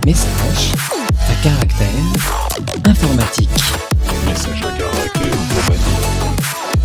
Message à caractère informatique. Message à caractère informatique.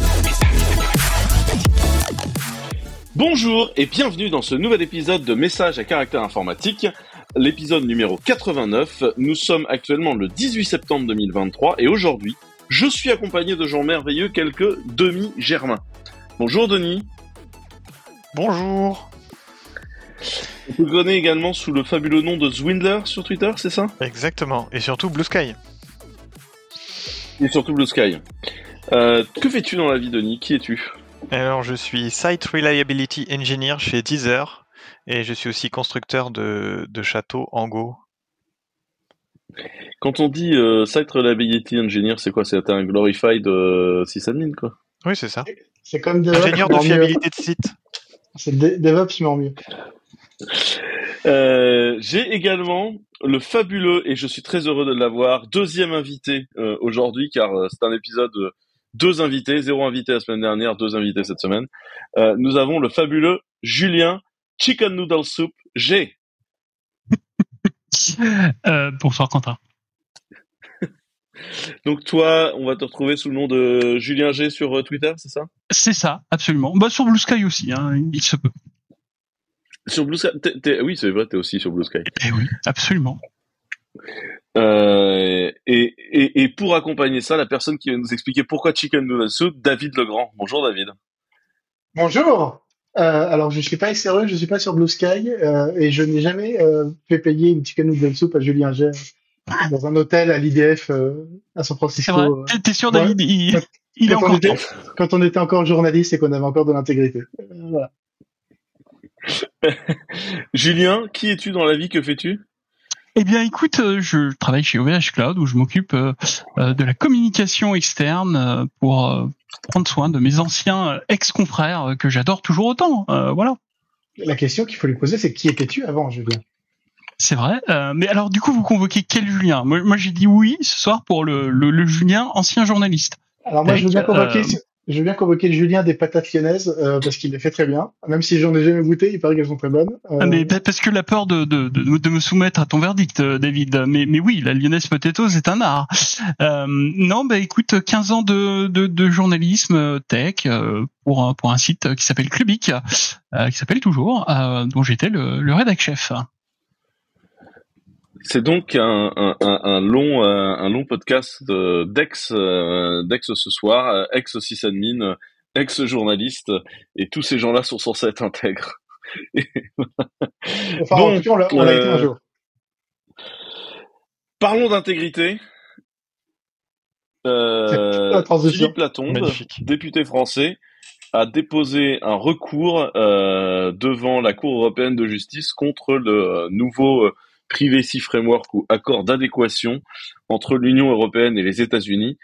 Bonjour et bienvenue dans ce nouvel épisode de Message à caractère informatique, l'épisode numéro 89. Nous sommes actuellement le 18 septembre 2023 et aujourd'hui, je suis accompagné de gens merveilleux, quelques demi-germains. Bonjour Denis. Bonjour. On te connaît également sous le fabuleux nom de Zwindler sur Twitter, c'est ça ? Exactement, et surtout Blue Sky. Et surtout Blue Sky. Que fais-tu dans la vie, Denis ? Qui es-tu ? Alors, je suis Site Reliability Engineer chez Deezer, et je suis aussi constructeur de châteaux en Go. Quand on dit Site Reliability Engineer, c'est quoi ? C'est un glorified sysadmin, quoi ? Oui, c'est ça. C'est comme DevOps, Ingénieur de fiabilité de site. C'est DevOps, mais en mieux. J'ai également le fabuleux, et je suis très heureux de l'avoir, deuxième invité aujourd'hui, car c'est un épisode deux invités, 0 invité la semaine dernière, 2 invités cette semaine. Nous avons le fabuleux Julien Chicken Noodle Soup G. Bonsoir Quentin. Donc toi, on va te retrouver sous le nom de Julien G sur Twitter, c'est ça ? C'est ça, absolument. Bah sur Blue Sky aussi, hein, il se peut. Sur Blue Sky, oui, c'est vrai, t'es aussi sur Blue Sky. Eh oui, absolument. Et pour accompagner ça, la personne qui va nous expliquer pourquoi Chicken Noodle Soup, David Legrand. Bonjour David. Bonjour. Alors, je suis pas SRE, je suis pas sur Blue Sky, et je n'ai jamais fait payer une chicken noodle soup à Julien G dans un hôtel à l'IDF à San C'est vrai. Francisco. T'es sûr, Ouais. David, il est encore temps. Quand on était encore journaliste et qu'on avait encore de l'intégrité. Voilà. Julien, qui es-tu dans la vie ? Que fais-tu ? Eh bien, écoute, je travaille chez OVH Cloud où je m'occupe de la communication externe pour prendre soin de mes anciens ex-confrères que j'adore toujours autant. Voilà. La question qu'il faut lui poser, c'est qui étais-tu avant, Julien ? C'est vrai. Mais alors, du coup, vous convoquez quel Julien ? Moi, j'ai dit oui ce soir pour le Julien ancien journaliste. Alors moi, je veux bien convoquer le Julien des patates lyonnaises parce qu'il les fait très bien. Même si j'en ai jamais goûté, il paraît qu'elles sont très bonnes. Mais parce que la peur de me soumettre à ton verdict, David. Mais oui, la lyonnaise potatoes est un art. Non, bah écoute, 15 ans de journalisme tech pour un site qui s'appelle Clubic, qui s'appelle toujours, dont j'étais le rédac chef. C'est donc un long podcast d'ex ce soir, ex-sysadmin, ex-journaliste, et tous ces gens-là sont censés être intègres. Enfin, en tout cas, on l'a été un jour. Parlons d'intégrité. Philippe Latombe, député français, a déposé un recours devant la Cour européenne de justice contre le nouveau Privacy Framework ou accord d'adéquation entre l'Union européenne et les États-Unis,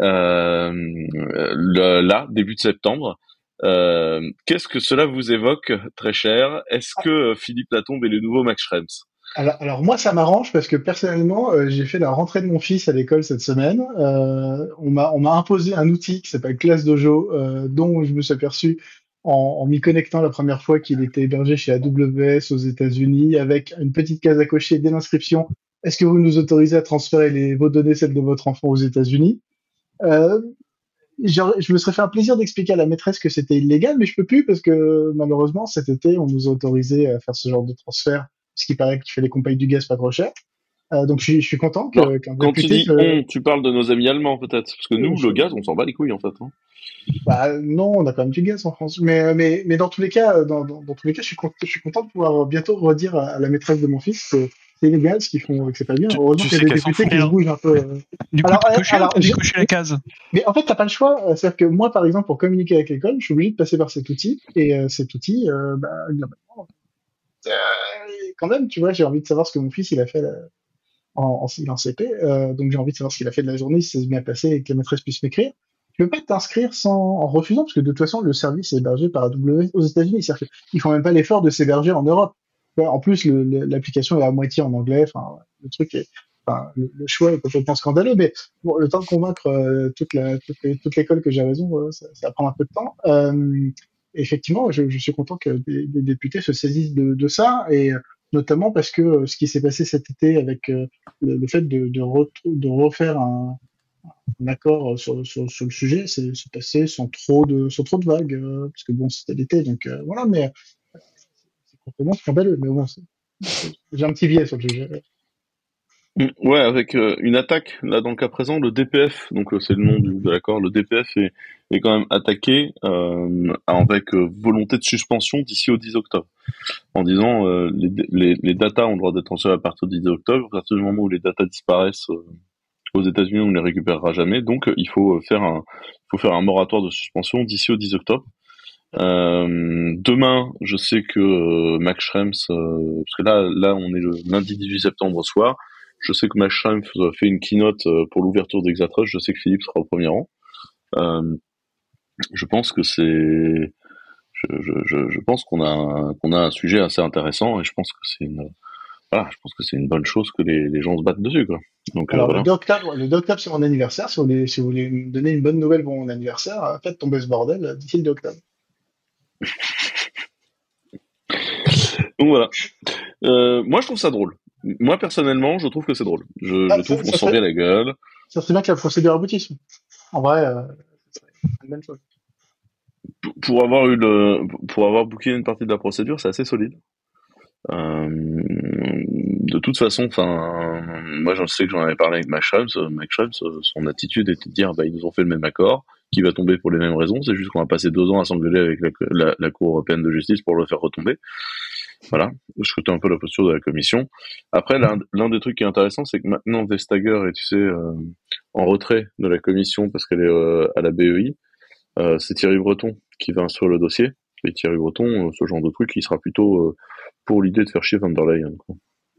début de septembre. Qu'est-ce que cela vous évoque, très cher ? Est-ce que Philippe Latombe est le nouveau Max Schrems ? Alors moi, ça m'arrange parce que personnellement, j'ai fait la rentrée de mon fils à l'école cette semaine. On m'a imposé un outil qui s'appelle Classe Dojo, dont je me suis aperçu en m'y connectant la première fois qu'il était hébergé chez AWS aux États-Unis, avec une petite case à cocher dès l'inscription. Est-ce que vous nous autorisez à transférer vos données, celles de votre enfant, aux États-Unis ? Je me serais fait un plaisir d'expliquer à la maîtresse que c'était illégal, mais je peux plus parce que malheureusement cet été, on nous a autorisé à faire ce genre de transfert, parce qu'il paraît qu'il fait les compagnies du gaz pas trop cher. Donc je suis content qu'un député... Quand tu dis tu parles de nos amis allemands peut-être, parce que nous, le gaz, on s'en bat les couilles en fait. Hein. Bah non, on a quand même du gaz en France. Mais dans tous les cas, dans tous les cas, je suis content de pouvoir bientôt redire à la maîtresse de mon fils que c'est illégal ce qu'ils font, que c'est pas bien. Heureusement qu'il y a des députés qui se bougent un peu. Du coup, j'ai coché la case. Mais en fait, t'as pas le choix. C'est-à-dire que moi, par exemple, pour communiquer avec l'école, je suis obligé de passer par cet outil. Et cet outil, globalement, quand même, tu vois, j'ai envie de savoir ce que mon fils il a fait en CP. Donc j'ai envie de savoir ce qu'il a fait de la journée, si ça s'est bien passé et que la maîtresse puisse m'écrire. Tu peux pas t'inscrire en refusant, parce que de toute façon, le service est hébergé par AWS aux États-Unis. C'est-à-dire qu'ils font même pas l'effort de s'héberger en Europe. En plus, l'application est à moitié en anglais. Enfin, le truc est, le choix est complètement scandaleux. Mais bon, le temps de convaincre toute l'école que j'ai raison, ça va prendre un peu de temps. Effectivement, je suis content que des députés se saisissent de ça. Et notamment parce que ce qui s'est passé cet été avec le fait de refaire un accord sur le sujet, c'est passé sans trop de vagues, parce que bon, c'était l'été, donc voilà, mais c'est complètement scandaleux. Mais bon, j'ai un petit biais sur le sujet. Ouais, avec une attaque, là dans le cas présent, le DPF, donc c'est le nom de l'accord, le DPF est quand même attaqué avec volonté de suspension d'ici au 10 octobre, en disant les datas ont le droit d'être transférées à partir du 10 octobre, à partir du moment où les datas disparaissent aux États-Unis, on ne les récupérera jamais, donc il faut faire un moratoire de suspension d'ici au 10 octobre. Demain, je sais que Max Schrems, parce que là on est le lundi 18 septembre au soir, je sais que Max Schrems fait une keynote pour l'ouverture d'Exatrust, je sais que Philippe sera au premier rang. Je pense que je pense qu'on a un sujet assez intéressant et je pense que c'est une bonne chose que les gens se battent dessus, quoi. Donc, Alors, voilà. le 2 octobre, c'est mon anniversaire. Si vous voulez me donner une bonne nouvelle pour mon anniversaire, faites tomber ce bordel d'ici le 2 octobre. Donc voilà. Moi, je trouve ça drôle. Moi, personnellement, je trouve que c'est drôle. Je trouve qu'on s'en vient la gueule. Ça serait bien que la procédure aboutisse. En vrai, c'est une bonne chose. Pour avoir booké une partie de la procédure, c'est assez solide. De toute façon, moi, je sais que j'en avais parlé avec Max Schrems. Max Schrems, son attitude était de dire, ils nous ont fait le même accord, qui va tomber pour les mêmes raisons. C'est juste qu'on va passer 2 ans à s'engueuler avec la Cour européenne de justice pour le faire retomber. Voilà, je scrutais un peu la posture de la commission. Après, l'un des trucs qui est intéressant, c'est que maintenant Vestager est, tu sais, en retrait de la commission parce qu'elle est à la BEI. C'est Thierry Breton qui va instruire le dossier. Et Thierry Breton, ce genre de truc, il sera plutôt pour l'idée de faire chier Van der Leyen, quoi.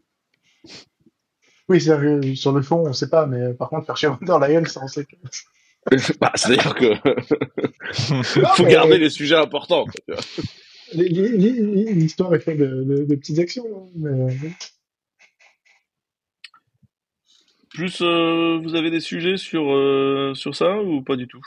Oui, c'est sur le fond, on sait pas, mais par contre, faire chier Van der Leyen, ça, on sait que... C'est-à-dire que faut garder les sujets importants, quoi, tu vois. L'histoire est faite de petites actions. Mais... Plus, vous avez des sujets sur ça ou pas du tout?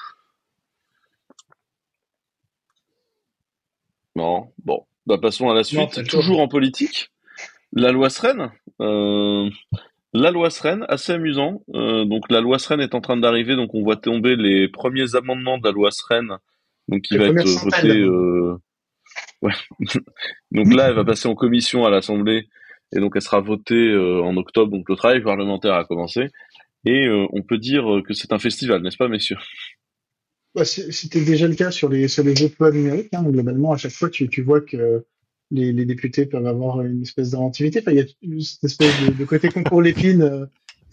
Non. Bon, passons à la suite. Non, toujours en politique. La loi Sren. La loi Sren, assez amusant. Donc la loi Sren est en train d'arriver, donc on voit tomber les premiers amendements de la loi Sren, donc qui va être votée. Ouais. Donc là, elle va passer en commission à l'Assemblée et donc elle sera votée en octobre. Donc le travail parlementaire a commencé et on peut dire que c'est un festival, n'est-ce pas, messieurs? C'était déjà le cas sur les autres lois numériques. Globalement, à chaque fois, tu vois que les députés peuvent avoir une espèce d'inventivité. Enfin, il y a cette espèce de côté concours Lépine,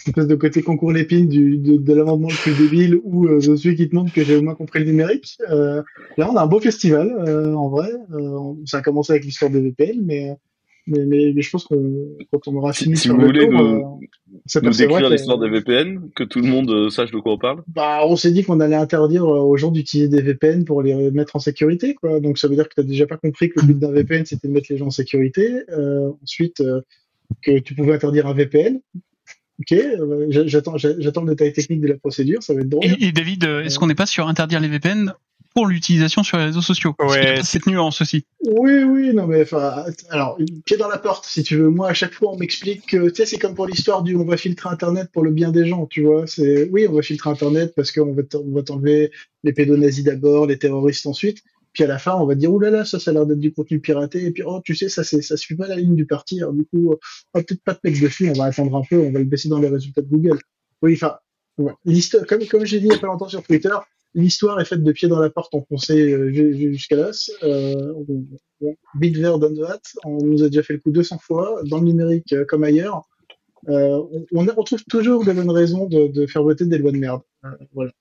de l'amendement le plus débile ou de celui qui te montre que j'ai au moins compris le numérique. Là, on a un beau festival, en vrai. Ça a commencé avec l'histoire des VPN, mais je pense que quand on aura fini Si sur vous le voulez tour, nous décrire l'histoire des VPN, que tout le monde sache de quoi on parle. On s'est dit qu'on allait interdire aux gens d'utiliser des VPN pour les mettre en sécurité, quoi. Donc ça veut dire que tu n'as déjà pas compris que le but d'un VPN c'était de mettre les gens en sécurité. Ensuite, que tu pouvais interdire un VPN. Ok, j'attends le détail technique de la procédure, ça va être drôle. Et David, est-ce qu'on n'est pas sur interdire les VPN pour l'utilisation sur les réseaux sociaux? Ouais, cette nuance aussi. Oui, non mais alors pied dans la porte si tu veux. Moi à chaque fois on m'explique que tu sais c'est comme pour l'histoire du on va filtrer Internet pour le bien des gens, tu vois. Oui on va filtrer Internet parce qu'on va t'enlever les pédonazis d'abord, les terroristes ensuite. Puis à la fin on va dire oulala ça a l'air d'être du contenu piraté et puis oh tu sais ça suit pas la ligne du parti. Alors du coup on va peut-être pas te mettre dessus, on va attendre un peu, on va le baisser dans les résultats de Google. Oui ouais. L'histoire comme j'ai dit il y a pas longtemps sur Twitter. L'histoire est faite de pied dans la porte enfoncée jusqu'à l'os. Bit vert done that. On nous a déjà fait le coup 200 fois, dans le numérique comme ailleurs. On trouve toujours des bonnes raisons de faire voter des lois de merde. Voilà.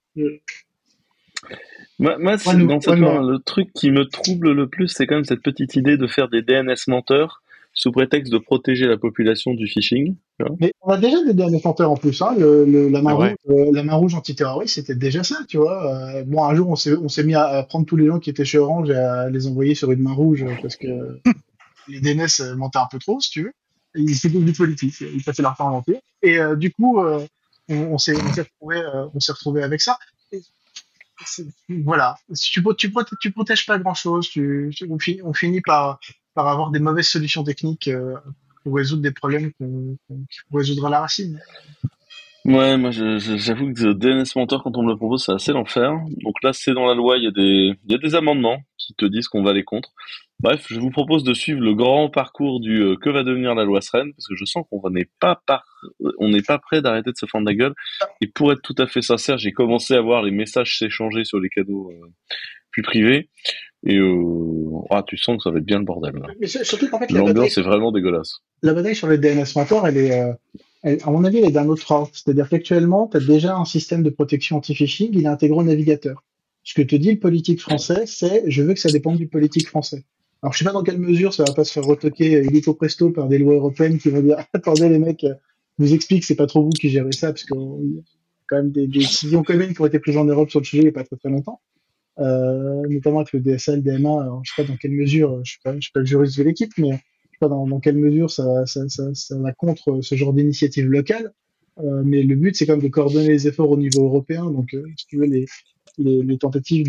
Moi le truc qui me trouble le plus, c'est quand même cette petite idée de faire des DNS menteurs sous prétexte de protéger la population du phishing. Mais on a déjà des DNS menteurs en plus, hein. La main rouge antiterroriste, c'était déjà ça, tu vois. Un jour, on s'est mis à prendre tous les gens qui étaient chez Orange et à les envoyer sur une main rouge parce que les DNS mentaient un peu trop, si tu veux. Et ils étaient devenus politiques, ils passaient leur temps à mentir. Et du coup, on s'est retrouvé avec ça. Voilà. Tu protèges pas grand chose. On finit par avoir des mauvaises solutions techniques pour résoudre des problèmes qu'il faut résoudre à la racine. Ouais, moi j'avoue que DNS Mentor, quand on me le propose, c'est assez l'enfer. Donc là, c'est dans la loi, il y a des amendements qui te disent qu'on va aller contre. Bref, je vous propose de suivre le grand parcours du que va devenir la loi SREN, parce que je sens qu'on on n'est pas prêt d'arrêter de se fendre la gueule. Et pour être tout à fait sincère, j'ai commencé à voir les messages s'échanger sur les canaux plus privés. Et tu sens que ça va être bien le bordel. Là. Mais surtout qu'en fait, l'ambiance est vraiment dégueulasse. La bataille sur le DNS Mentor, à mon avis, elle est d'un autre ordre. C'est-à-dire qu'actuellement, tu as déjà un système de protection anti-phishing, il est intégré au navigateur. Ce que te dit le politique français, c'est je veux que ça dépende du politique français. Alors, je sais pas dans quelle mesure ça va pas se faire retoquer illico presto par des lois européennes qui vont dire attendez les mecs, je vous explique, c'est pas trop vous qui gérez ça, parce qu'il y a quand même des décisions communes qui ont été prises en Europe sur le sujet il y a pas très très longtemps. Notamment avec le DSA, le DMA, alors, je sais pas dans quelle mesure, je suis pas le juriste de l'équipe, mais je sais pas dans quelle mesure ça va contre ce genre d'initiative locale. Mais le but, c'est quand même de coordonner les efforts au niveau européen. Donc, si tu veux, les tentatives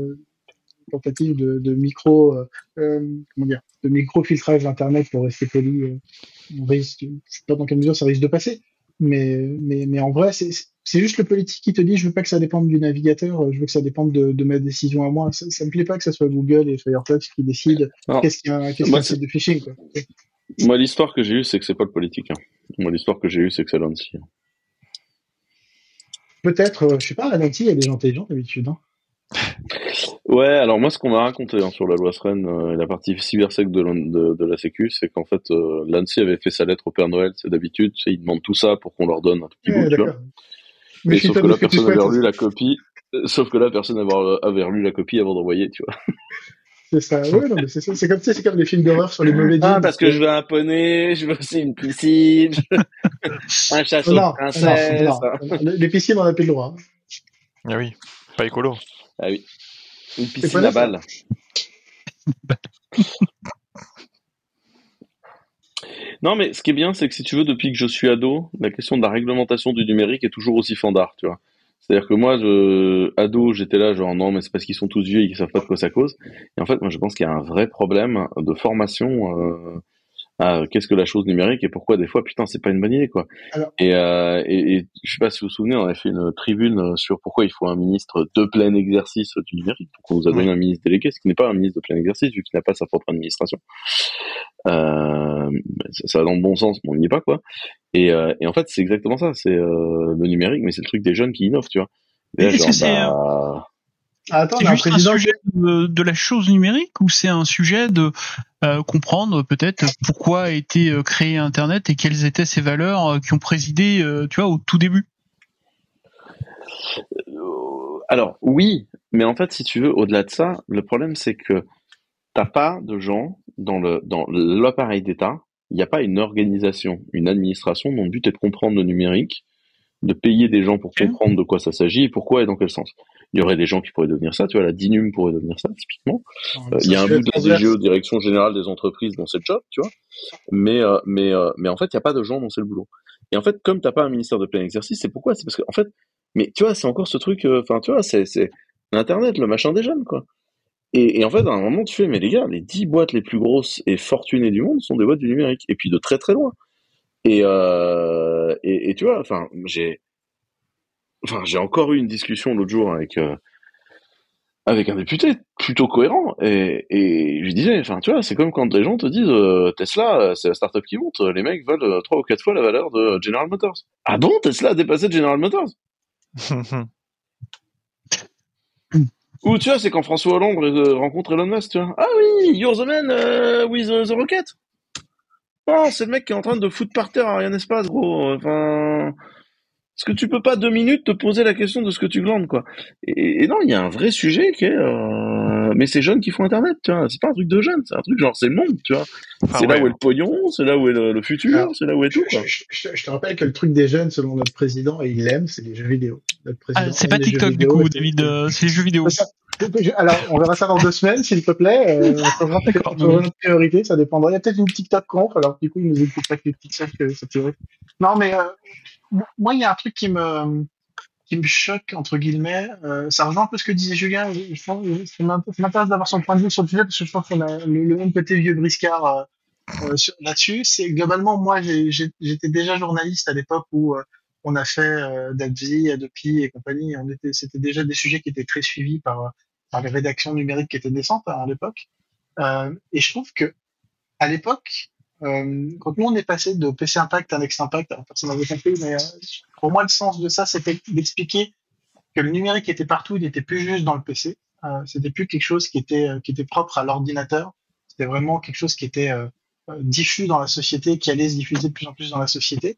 de micro, de micro filtrage d'internet pour rester poli, je sais pas dans quelle mesure ça risque de passer. Mais en vrai, c'est juste le politique qui te dit je veux pas que ça dépende du navigateur, je veux que ça dépende de ma décision à moi. Ça me plaît pas que ça soit Google et Firefox qui décident qu'est-ce qu'il y a un site de phishing, quoi. Moi, l'histoire que j'ai eue, c'est que c'est pas le politique. Hein. Moi, l'histoire que j'ai eue, c'est que c'est l'ANSSI. Peut-être, je sais pas, à l'ANSSI, il y a des gens intelligents d'habitude. Hein. Ouais, alors moi, ce qu'on m'a raconté sur la loi SREN et la partie cybersec de la Sécu, c'est qu'en fait, l'ANSSI avait fait sa lettre au Père Noël, c'est d'habitude, ils demandent tout ça pour qu'on leur donne un tout petit bout, tu vois. Mais sauf que là, personne n'avait relu la copie. Sauf que là, personne avait relu la copie avant d'envoyer, tu vois. C'est ça, ouais, non, mais c'est ça. C'est comme les films d'horreur sur les mauvais jeans. Parce que je veux un poney, je veux aussi une piscine, un chasseau de princesse. Non. Les piscines, on n'a plus le droit. Ah oui, pas écolo. Ah oui. Une piscine à balles. Non, mais ce qui est bien, c'est que si tu veux, depuis que je suis ado, la question de la réglementation du numérique est toujours aussi fandard, tu vois. C'est-à-dire que moi, ado, j'étais là, genre, non, mais c'est parce qu'ils sont tous vieux et qu'ils savent pas de quoi ça cause. Et en fait, moi, je pense qu'il y a un vrai problème de formation à qu'est-ce que la chose numérique et pourquoi des fois, putain, c'est pas une bonne idée, quoi. Alors... Et je sais pas si vous vous souvenez, on avait fait une tribune sur pourquoi il faut un ministre de plein exercice du numérique. Donc, on nous a donné un ministre délégué, ce qui n'est pas un ministre de plein exercice, vu qu'il n'a pas sa propre administration. Ça va dans le bon sens, mais on n'y est pas, quoi. Et en fait, c'est exactement ça, c'est le numérique, mais c'est le truc des jeunes qui innovent, tu vois. Est-ce que c'est juste un sujet de la chose numérique ou c'est un sujet de comprendre peut-être pourquoi a été créé Internet et quelles étaient ses valeurs qui ont présidé, tu vois, au tout début? Alors oui, mais en fait, si tu veux, au-delà de ça, le problème c'est que t'as pas de gens dans l'appareil d'État, il n'y a pas une organisation, une administration dont le but est de comprendre le numérique, de payer des gens pour comprendre de quoi ça s'agit et pourquoi et dans quel sens. Il y aurait des gens qui pourraient devenir ça, tu vois, la DINUM pourrait devenir ça, typiquement. Il y a un bout de la DGE, Direction Générale des Entreprises, dont c'est le job, tu vois. Mais en fait, il n'y a pas de gens dont c'est le boulot. Et en fait, comme t'as pas un ministère de plein exercice, c'est pourquoi? C'est parce que, en fait, mais tu vois, c'est encore ce truc, tu vois, c'est Internet, le machin des jeunes, quoi. Et en fait, à un moment, tu fais, mais les gars, les 10 boîtes les plus grosses et fortunées du monde sont des boîtes du numérique. Et puis de très très loin. Et tu vois, j'ai encore eu une discussion l'autre jour avec un député plutôt cohérent et je lui disais, tu vois, c'est comme quand les gens te disent Tesla, c'est la startup qui monte, les mecs veulent 3 ou 4 fois la valeur de General Motors. Ah bon, Tesla a dépassé General Motors? Ou tu vois, c'est quand François Hollande rencontre Elon Musk, tu vois. Ah oui, you're the man with the rocket. Oh, c'est le mec qui est en train de foutre par terre Ariane Espace, gros. Est-ce que tu peux pas 2 minutes te poser la question de ce que tu glandes, quoi? Et non, il y a un vrai sujet qui est... Mais c'est jeunes qui font Internet, tu vois. C'est pas un truc de jeunes, c'est un truc genre, c'est le monde, tu vois. C'est là où est le pognon, c'est là où est le futur, alors, c'est là où est tout, quoi. Je te rappelle que le truc des jeunes, selon notre président, et il l'aime, c'est les jeux vidéo. C'est pas TikTok, du coup, David, c'est les jeux vidéo. Alors, on verra ça dans 2 semaines, s'il te plaît. On verra notre priorité, ça dépendra. Il y a peut-être une TikTok contre, alors du coup, il nous écoute pas que les petites sœurs que ça théorie. Non, mais moi, il y a un truc qui me choque, entre guillemets. Ça rejoint un peu ce que disait Julien. Ça m'intéresse d'avoir son point de vue sur le sujet, parce que je pense qu'on a le même côté vieux briscard là-dessus. C'est globalement, moi, j'étais déjà journaliste à l'époque où on a fait d'Advi, Adopi et compagnie. C'était déjà des sujets qui étaient très suivis par les rédactions numériques qui étaient décentes à l'époque. Et je trouve que à l'époque, quand nous on est passé de PC Impact à Next Impact, alors personne n'avait compris, mais pour moi le sens de ça, c'était d'expliquer que le numérique était partout, il n'était plus juste dans le PC. C'était plus quelque chose qui était propre à l'ordinateur. C'était vraiment quelque chose qui était diffus dans la société, qui allait se diffuser de plus en plus dans la société.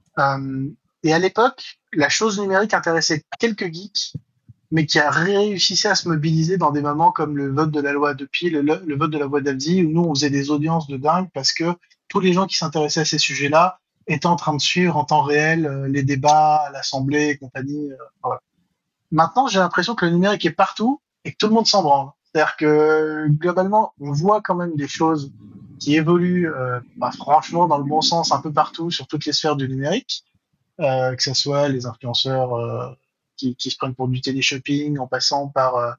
Et à l'époque, la chose numérique intéressait quelques geeks, mais qui a réussi à se mobiliser dans des moments comme le vote de la loi Adopi, le vote de la loi d'Abdi, où nous on faisait des audiences de dingue parce que tous les gens qui s'intéressaient à ces sujets-là étaient en train de suivre en temps réel les débats à l'Assemblée et compagnie. Voilà. Maintenant, j'ai l'impression que le numérique est partout et que tout le monde s'en branle. C'est-à-dire que globalement, on voit quand même des choses qui évoluent, franchement, dans le bon sens un peu partout sur toutes les sphères du numérique, que ce soit les influenceurs qui se prennent pour du télé-shopping, en passant par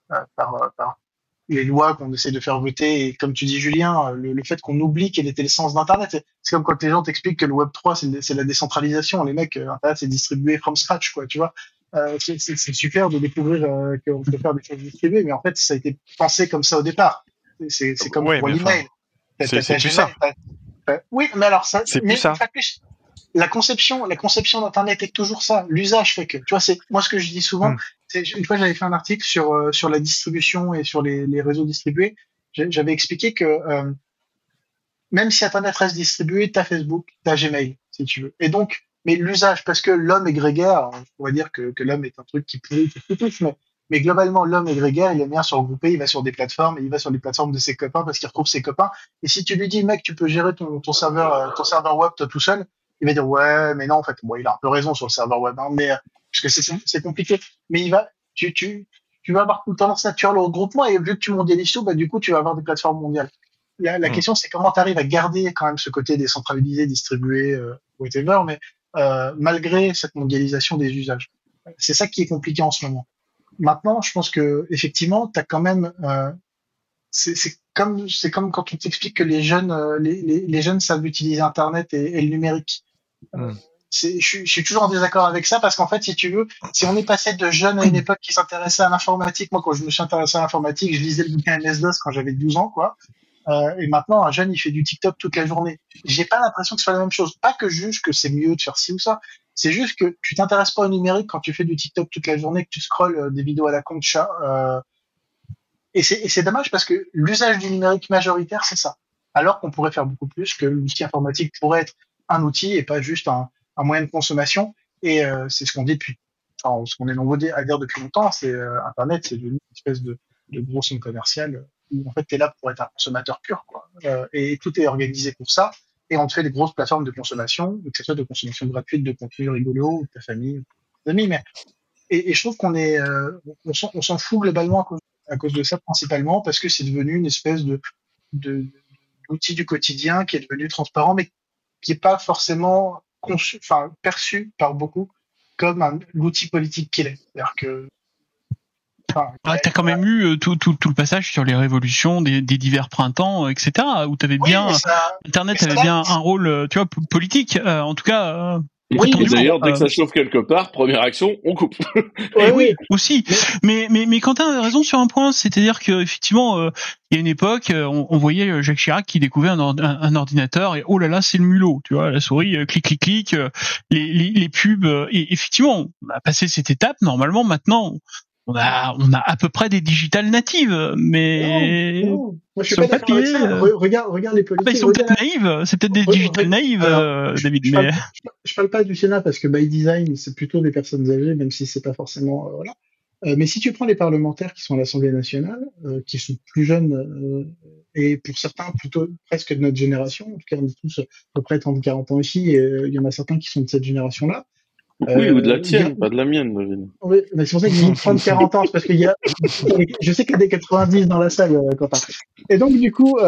les lois qu'on essaie de faire voter. Et comme tu dis, Julien, le fait qu'on oublie quel était le sens d'Internet. C'est comme quand les gens t'expliquent que le Web 3, c'est la décentralisation. Les mecs, Internet, c'est distribué from scratch, quoi, tu vois. C'est super de découvrir qu'on peut faire des choses distribuées, mais en fait, ça a été pensé comme ça au départ. C'est comme pour l'email. C'est plus ça. Oui, mais alors ça, c'est plus ça. La conception d'Internet est toujours ça. L'usage fait que, tu vois, c'est moi ce que je dis souvent. Une fois, j'avais fait un article sur la distribution et sur les réseaux distribués. J'avais expliqué que même si Internet reste distribué, t'as Facebook, t'as Gmail, si tu veux. Et donc, mais l'usage, parce que l'homme est grégaire, on pourrait dire que l'homme est un truc qui pourrit, mais globalement, l'homme est grégaire, il aime bien se regrouper, il va sur des plateformes, et il va sur les plateformes de ses copains parce qu'il retrouve ses copains. Et si tu lui dis, mec, tu peux gérer ton serveur web toi tout seul, il va dire, ouais, mais non, en fait, bon, il a un peu raison sur le serveur web, hein, mais, parce que c'est compliqué. Mais tu vas avoir une tendance naturelle au regroupement, et vu que tu mondialises tout, du coup, tu vas avoir des plateformes mondiales. La question, c'est comment tu arrives à garder quand même ce côté décentralisé, distribué, whatever, mais malgré cette mondialisation des usages. C'est ça qui est compliqué en ce moment. Maintenant, je pense que effectivement, t'as quand même, c'est comme quand on t'explique que les jeunes savent utiliser Internet et le numérique. Je suis toujours en désaccord avec ça parce qu'en fait, si tu veux, si on est passé de jeunes à une époque qui s'intéressait à l'informatique, moi quand je me suis intéressé à l'informatique, je lisais le bouquin MS-DOS quand j'avais 12 ans, quoi. Et maintenant, un jeune, il fait du TikTok toute la journée. J'ai pas l'impression que ce soit la même chose. Pas que je juge que c'est mieux de faire ci ou ça. C'est juste que tu t'intéresses pas au numérique quand tu fais du TikTok toute la journée, que tu scrolles des vidéos à la con de chat. Et c'est dommage parce que l'usage du numérique majoritaire, c'est ça. Alors qu'on pourrait faire beaucoup plus, que l'outil informatique pourrait être un outil et pas juste un moyen de consommation. Et c'est ce qu'on dit ce qu'on est nombreux à dire depuis longtemps, c'est Internet, c'est une espèce de gros centre commercial où en fait t'es là pour être un consommateur pur, quoi. Et tout est organisé pour ça. Et on te fait des grosses plateformes de consommation, que ce soit de consommation gratuite, de contenu rigolo, de ta famille, de tes amis. Et je trouve qu'on est, on s'en fout globalement à cause de ça principalement parce que c'est devenu une espèce d'outil du quotidien qui est devenu transparent, mais qui est pas forcément perçu par beaucoup comme l'outil politique qu'il est. C'est-à-dire que t'as quand même eu tout le passage sur les révolutions des divers printemps, etc., où t'avais bien Internet avait bien un rôle, tu vois, politique, en tout cas. Oui, et d'ailleurs, dès que ça chauffe quelque part, première action, on coupe. Oui, aussi. Mais Quentin a raison sur un point, c'est-à-dire que effectivement, il y a une époque, on voyait Jacques Chirac qui découvrait un ordinateur et oh là là, c'est le mulot, tu vois, la souris, clic, les pubs. Et effectivement, on a passé cette étape. Normalement, maintenant, on a à peu près des digitales natives, mais non. Moi, je suis pas d'accord avec ça. Regarde les politiques. Ils sont peut-être naïves, c'est peut-être des digitales naïves, David. Je parle pas du Sénat parce que by design, c'est plutôt des personnes âgées, même si c'est pas forcément voilà. Mais si tu prends les parlementaires qui sont à l'Assemblée nationale, qui sont plus jeunes et pour certains plutôt presque de notre génération, en tout cas on est tous à peu près 30-40 ans ici, et il y en a certains qui sont de cette génération-là. Oui, ou de la tienne, pas de la mienne, David. Oui, mais c'est pour ça que j'ai dit 30-40 ans, c'est parce qu'il y a, je sais qu'il y a des 90 dans la salle, Quentin. Et donc, du coup,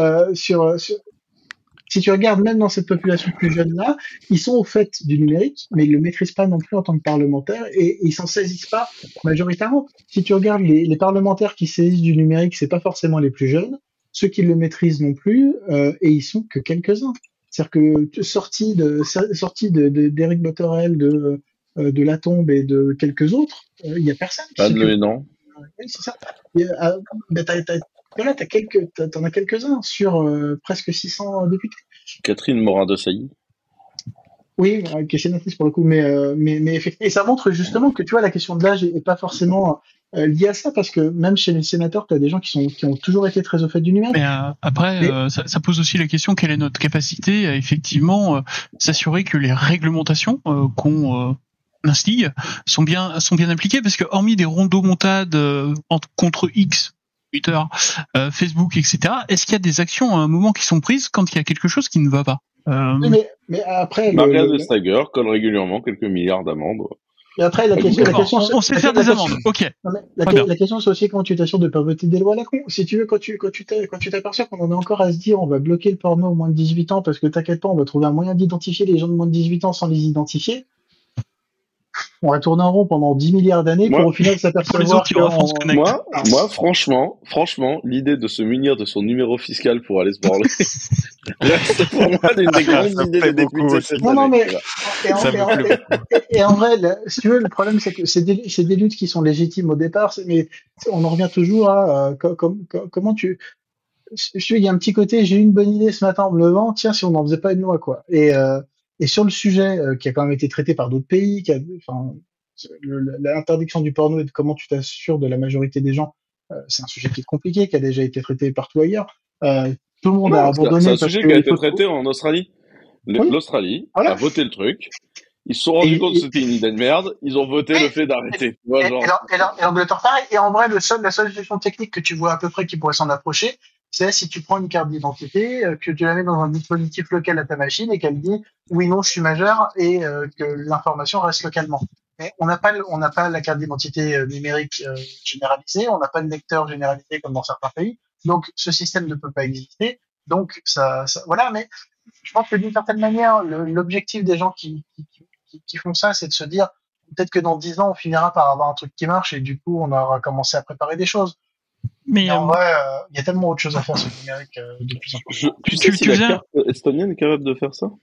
si tu regardes même dans cette population plus jeune-là, ils sont au fait du numérique, mais ils le maîtrisent pas non plus en tant que parlementaires et ils s'en saisissent pas majoritairement. Si tu regardes les parlementaires qui saisissent du numérique, c'est pas forcément les plus jeunes. ceux qui le maîtrisent non plus, et ils sont que quelques-uns. C'est-à-dire que sorti d'Éric Botorel, de La Tombe et de quelques autres, il y a personne qui Pas de le non. Oui, c'est ça. Ben, voilà, t'en as quelques-uns sur presque 600 députés. Catherine Morin-Desailly. Oui, qui est sénatrice pour le coup, mais effectivement, et ça montre justement que tu vois la question de l'âge est pas forcément liée à ça, parce que même chez les sénateurs, tu as des gens qui ont toujours été très au fait du numérique. Mais après, ça pose aussi la question, quelle est notre capacité à effectivement s'assurer que les réglementations qu'on instille sont bien appliquées, parce que hormis des rondomontades contre X, Twitter, Facebook, etc., est-ce qu'il y a des actions à un moment qui sont prises quand il y a quelque chose qui ne va pas? Oui, mais après, Maria Vestager colle régulièrement quelques milliards d'amendes. Et après, la question, on sait faire des amendes. Ok. La question, c'est aussi comment tu t'assures de ne pas voter des lois à la con. Si tu veux, quand tu t'aperçois qu'on en est encore à se dire, on va bloquer le porno aux moins de 18 ans parce que t'inquiète pas, on va trouver un moyen d'identifier les gens de moins de 18 ans sans les identifier. On va tourner en rond pendant 10 milliards d'années pour au final s'apercevoir que moi, franchement, l'idée de se munir de son numéro fiscal pour aller se branler, c'est pour moi l'une des grandes idées des députés cette année. Non, mais, et en vrai, si tu veux, le problème, c'est que c'est des luttes qui sont légitimes au départ, mais on en revient toujours à, comment tu, il y a un petit côté, j'ai eu une bonne idée ce matin en me levant, tiens, si on n'en faisait pas une loi, quoi. Et sur le sujet qui a quand même été traité par d'autres pays, l'interdiction du porno et de comment tu t'assures de la majorité des gens, c'est un sujet qui est compliqué, qui a déjà été traité partout ailleurs. Tout le monde a abandonné. C'est un sujet qui a été traité en Australie. L'Australie a voté le truc. Ils se sont rendus compte que c'était une idée de merde. Ils ont voté le fait d'arrêter. Et l'Angleterre pareil. Et en vrai, la seule solution technique que tu vois à peu près qui pourrait s'en approcher, c'est si tu prends une carte d'identité, que tu la mets dans un dispositif local à ta machine et qu'elle dit oui, non, je suis majeur et que l'information reste localement. Mais on n'a pas la carte d'identité numérique généralisée, on n'a pas de lecteur généralisé comme dans certains pays. Donc, ce système ne peut pas exister. Donc, ça voilà. Mais je pense que d'une certaine manière, l'objectif des gens qui font ça, c'est de se dire peut-être que dans 10 ans, on finira par avoir un truc qui marche et du coup, on aura commencé à préparer des choses. Mais en vrai, il y a tellement autre chose à faire sur le numérique de plus en plus. Tu sais si la carte estonienne est capable de faire ça?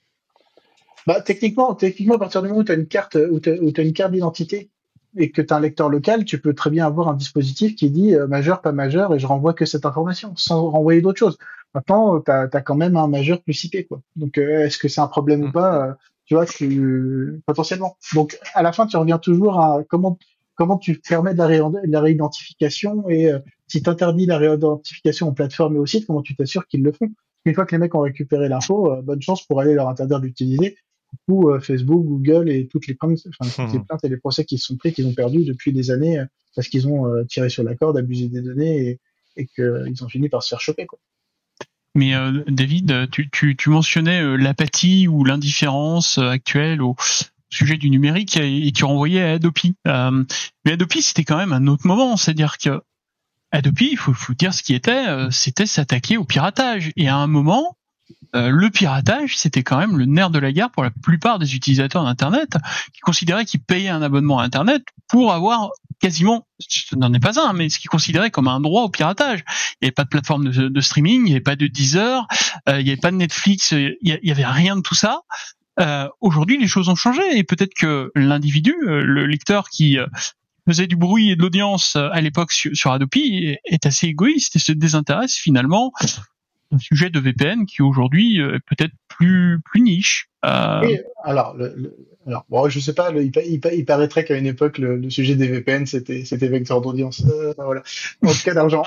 Bah, techniquement, à partir du moment où tu as une carte, une carte d'identité et que tu as un lecteur local, tu peux très bien avoir un dispositif qui dit majeur, pas majeur, et je renvoie que cette information, sans renvoyer d'autres choses. Maintenant, tu as quand même un majeur plus IP, quoi. Donc, est-ce que c'est un problème ou pas tu vois, potentiellement. Donc, à la fin, tu reviens toujours à comment tu permets de la réidentification et si tu interdis la réidentification en plateforme et au site, comment tu t'assures qu'ils le font. Une fois que les mecs ont récupéré l'info, bonne chance pour aller leur interdire d'utiliser. Du coup, Facebook, Google et toutes les plaintes et les procès qui se sont pris, qu'ils ont perdus depuis des années parce qu'ils ont tiré sur la corde, abusé des données et qu'ils ont fini par se faire choper, quoi. Mais David, tu mentionnais l'apathie ou l'indifférence actuelle au sujet du numérique et tu renvoyais à Adopi. Mais Adopi, c'était quand même un autre moment. C'est-à-dire que Adopi, il faut dire ce qui était, c'était s'attaquer au piratage. Et à un moment, le piratage, c'était quand même le nerf de la guerre pour la plupart des utilisateurs d'Internet qui considéraient qu'ils payaient un abonnement à Internet pour avoir quasiment, ce n'en est pas un, mais ce qu'ils considéraient comme un droit au piratage. Il n'y avait pas de plateforme de streaming, il n'y avait pas de Deezer, il n'y avait pas de Netflix, il n'y avait rien de tout ça. Aujourd'hui, les choses ont changé et peut-être que l'individu, le lecteur qui faisait du bruit et de l'audience à l'époque sur Adopi est assez égoïste et se désintéresse finalement un sujet de VPN qui aujourd'hui est peut-être plus niche. Oui, alors bon, je sais pas, il paraîtrait qu'à une époque le sujet des VPN c'était vecteur d'audience. Voilà. En tout cas d'argent.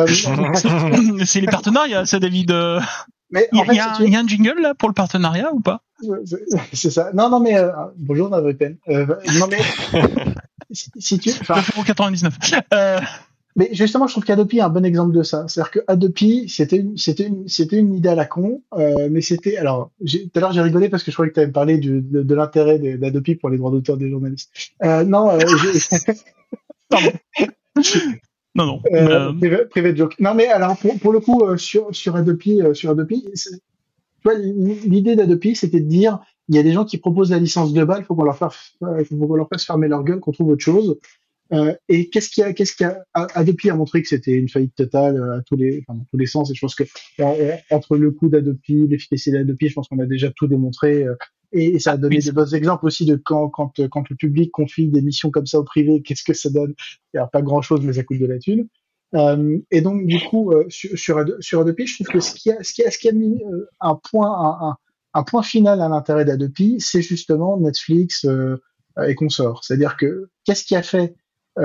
C'est les partenariats, ça, David. Mais il y a un jingle là pour le partenariat ou pas? C'est ça. Non mais bonjour dans VPN. Non mais si tu 9,99 €. Mais justement, je trouve qu'Adopi est un bon exemple de ça. C'est-à-dire que Adopi, c'était une idée à la con, mais c'était, alors, tout à l'heure j'ai rigolé parce que je croyais que tu avais parlé de l'intérêt d'Adopi pour les droits d'auteur des journalistes. Non, non. Private joke. Non, mais alors pour le coup, sur Adopi, tu vois, l'idée d'Adopi, c'était de dire, il y a des gens qui proposent la licence globale, faut qu'on leur fasse fermer leur gueule, qu'on trouve autre chose. Et Adopi a montré que c'était une faillite totale dans tous les sens. Et je pense que entre le coût d'Adopi, l'efficacité d'Adopi, je pense qu'on a déjà tout démontré. Et ça a donné des bons exemples aussi de quand le public confie des missions comme ça au privé, qu'est-ce que ça donne? Il n'y a pas grand-chose, mais ça coûte de la thune. Et donc du coup sur Adopi, je trouve que ce qui a mis un point final à l'intérêt d'Adopi, c'est justement Netflix et consorts. C'est-à-dire que qu'est-ce qui a fait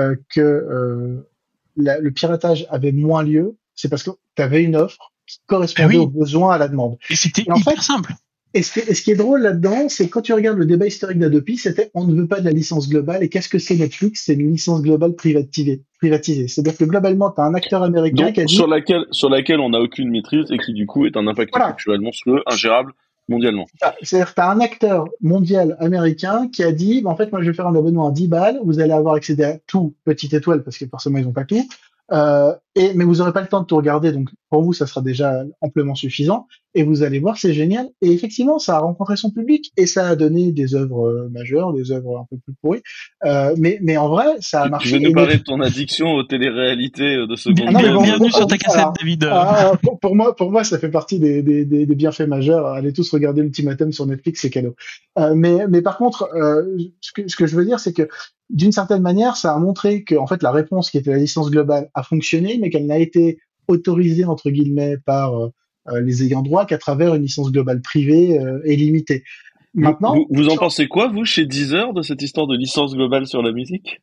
que le piratage avait moins lieu? C'est parce que tu avais une offre qui correspondait aux besoins, à la demande. Et c'était hyper simple. Et ce qui est drôle là-dedans, c'est quand tu regardes le débat historique d'Adopi, c'était on ne veut pas de la licence globale. Et qu'est-ce que c'est Netflix? C'est une licence globale privatisée. C'est-à-dire que globalement, tu as un acteur américain donc, qui a dit... sur laquelle on n'a aucune maîtrise et qui du coup est un impact culturel monstrueux, ingérable mondialement. C'est-à-dire que tu as un acteur mondial américain qui a dit en fait, moi je vais faire un abonnement à 10 balles, vous allez avoir accès à tout, petite étoile, parce que forcément ils n'ont pas tout. Mais vous aurez pas le temps de tout regarder, donc pour vous ça sera déjà amplement suffisant. Et vous allez voir, c'est génial. Et effectivement, ça a rencontré son public et ça a donné des œuvres majeures, des œuvres un peu plus pourries. Mais en vrai, ça a marché. Tu veux nous parler de ton addiction aux téléréalités de seconde bienvenue sur ta cassette, David. Pour moi, ça fait partie des bienfaits majeurs. Allez tous regarder Ultimatum sur Netflix, c'est cadeau. Mais par contre, ce que je veux dire, c'est que d'une certaine manière, ça a montré que en fait la réponse qui était la licence globale a fonctionné, mais qu'elle n'a été autorisée entre guillemets par les ayants droit qu'à travers une licence globale privée et limitée. Maintenant, vous en pensez quoi, vous, chez Deezer, de cette histoire de licence globale sur la musique?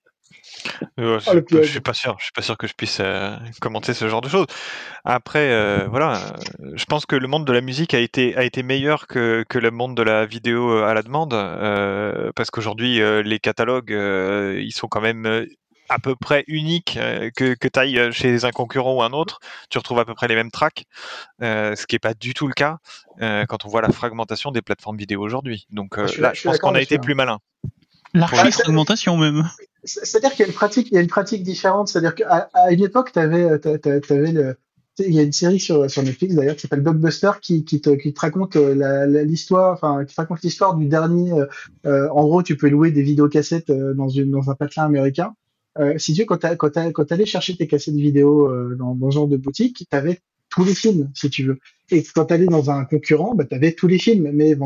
Je suis pas sûr que je puisse commenter ce genre de choses. Après, voilà, je pense que le monde de la musique a été meilleur que le monde de la vidéo à la demande, parce qu'aujourd'hui les catalogues ils sont quand même à peu près uniques, que tu ailles chez un concurrent ou un autre, tu retrouves à peu près les mêmes tracks, ce qui est pas du tout le cas quand on voit la fragmentation des plateformes vidéo aujourd'hui. Donc là, je pense qu'on a été plus malin. L'archi-fragmentation même. C'est-à-dire qu'il y a une pratique différente. C'est-à-dire qu'à une époque, il y a une série sur Netflix d'ailleurs qui s'appelle Blockbuster qui te raconte l'histoire, enfin qui te raconte l'histoire du dernier. En gros, tu peux louer des vidéocassettes dans un patelin américain. Si tu veux, quand t'allais chercher tes cassettes vidéo dans ce genre de boutique, t'avais tous les films, si tu veux. Et quand t'allais dans un concurrent, bah t'avais tous les films, mais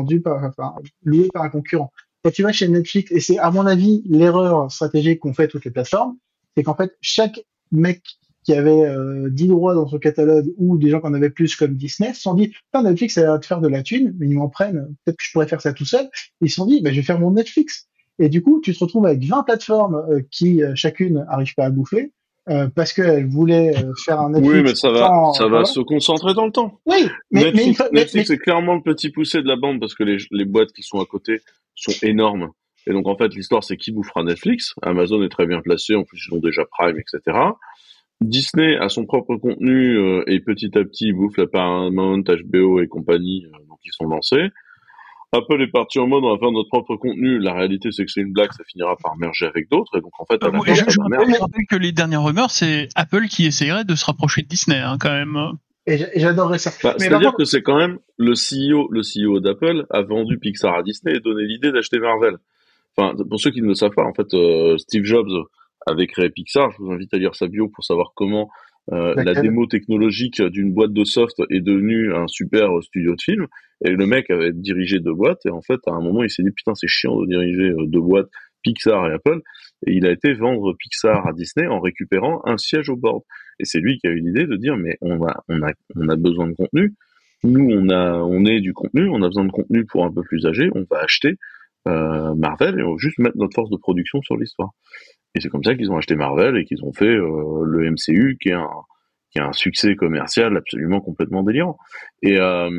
loués par un concurrent. Quand tu vas chez Netflix, et c'est à mon avis l'erreur stratégique qu'ont fait toutes les plateformes, c'est qu'en fait chaque mec qui avait 10 droits dans son catalogue ou des gens qui en avaient plus comme Disney se sont dit putain, Netflix ça va te faire de la thune, mais ils m'en prennent, peut-être que je pourrais faire ça tout seul. Et ils se sont dit bah, je vais faire mon Netflix. Et du coup tu te retrouves avec 20 plateformes qui chacune n'arrive pas à bouffer parce qu'elles voulaient faire un Netflix. Oui, mais ça va se concentrer dans le temps. Oui, Netflix c'est clairement le petit poussé de la bande parce que les boîtes qui sont à côté sont énormes. Et donc, en fait, l'histoire, c'est qui bouffera Netflix. Amazon est très bien placé. En plus, ils ont déjà Prime, etc. Disney a son propre contenu et petit à petit, il bouffe la Paramount, HBO et compagnie. Donc, ils sont lancés. Apple est parti en mode, on va faire notre propre contenu. La réalité, c'est que c'est une blague, ça finira par merger avec d'autres. Et donc, en fait, je rappelle que les dernières rumeurs, c'est Apple qui essayerait de se rapprocher de Disney, hein, quand même. Et j'adorerais ça. C'est-à-dire que c'est quand même le CEO d'Apple a vendu Pixar à Disney et donné l'idée d'acheter Marvel. Enfin, pour ceux qui ne le savent pas, en fait, Steve Jobs avait créé Pixar. Je vous invite à lire sa bio pour savoir comment la démo technologique d'une boîte de soft est devenue un super studio de film. Et le mec avait dirigé 2 boîtes. Et en fait, à un moment, il s'est dit, putain, c'est chiant de diriger 2 boîtes, Pixar et Apple. Et il a été vendre Pixar à Disney en récupérant un siège au board. Et c'est lui qui a eu l'idée de dire, mais on a besoin de contenu. Nous, on est du contenu. On a besoin de contenu pour un peu plus âgé. On va acheter Marvel et on va juste mettre notre force de production sur l'histoire. Et c'est comme ça qu'ils ont acheté Marvel et qu'ils ont fait le MCU qui est un succès commercial absolument complètement délirant. D'ailleurs,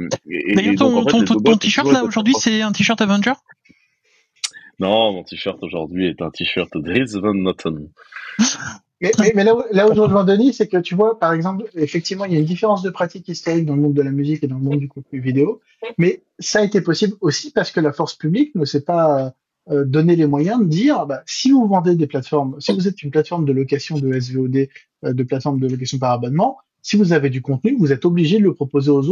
ton t-shirt là aujourd'hui, c'est un t-shirt Avenger? Non, mon t-shirt aujourd'hui est un t-shirt Dries Van Noten. Mais là où je rejoins Denis, c'est que tu vois, par exemple, effectivement, il y a une différence de pratique historique dans le monde de la musique et dans le monde du contenu vidéo, mais ça a été possible aussi parce que la force publique ne s'est pas donné les moyens de dire, bah, si vous vendez des plateformes, si vous êtes une plateforme de location de SVOD, de plateforme de location par abonnement, si vous avez du contenu, vous êtes obligé de le proposer aux autres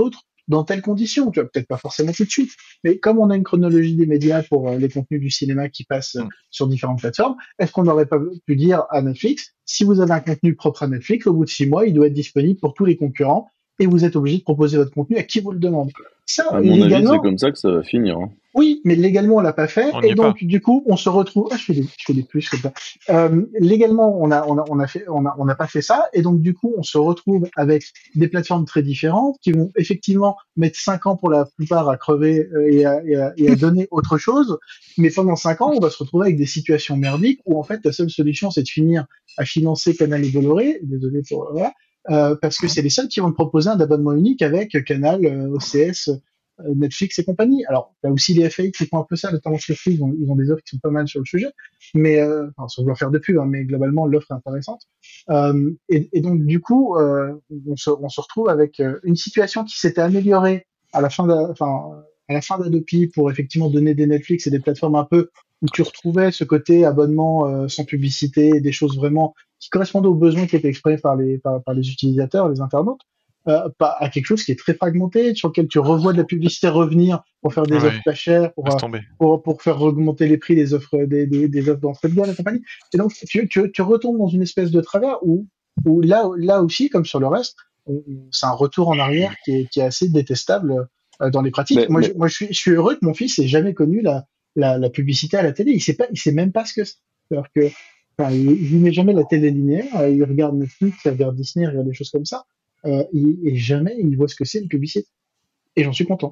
dans telles conditions. Tu vois, peut-être pas forcément tout de suite, mais comme on a une chronologie des médias pour les contenus du cinéma qui passent sur différentes plateformes, est-ce qu'on n'aurait pas pu dire à Netflix, si vous avez un contenu propre à Netflix, au bout de 6 mois, il doit être disponible pour tous les concurrents et vous êtes obligé de proposer votre contenu à qui vous le demande. Ça, à mon avis, c'est comme ça que ça va finir. Hein. Oui, mais légalement, on l'a pas fait. Et donc, du coup, on se retrouve, je fais des plus comme ça. Légalement, on n'a pas fait ça. Et donc, du coup, on se retrouve avec des plateformes très différentes qui vont effectivement mettre 5 ans pour la plupart à crever et à donner autre chose. Mais pendant 5 ans, on va se retrouver avec des situations merdiques où, en fait, la seule solution, c'est de finir à financer Canal et Bolloré. Désolé pour, voilà. Parce que c'est les seuls qui vont te proposer un abonnement unique avec Canal, OCS, Netflix et compagnie. Alors, t'as aussi les FAI qui font un peu ça, notamment sur Netflix, ils ont des offres qui sont pas mal sur le sujet, mais sans vouloir faire de pub, hein, mais globalement l'offre est intéressante. Et donc du coup, on se retrouve avec une situation qui s'était améliorée à la fin d'Adopi pour effectivement donner des Netflix et des plateformes un peu où tu retrouvais ce côté abonnement sans publicité et des choses vraiment qui correspondaient aux besoins qui étaient exprimés par les utilisateurs, les internautes. Pas à quelque chose qui est très fragmenté, sur lequel tu revois de la publicité revenir pour faire des offres pas chères, pour faire augmenter les prix des offres des offres d'entrée de gamme et compagnie. Et donc tu retombes dans une espèce de travers où là aussi, comme sur le reste, c'est un retour en arrière qui est assez détestable dans les pratiques. Moi, je suis heureux que mon fils ait jamais connu la publicité à la télé. Il sait même pas ce que c'est. C'est-à-dire que il met jamais la télé linéaire, il regarde Netflix, il regarde Disney, il regarde des choses comme ça. Et jamais il voit ce que c'est une publicité. Et j'en suis content.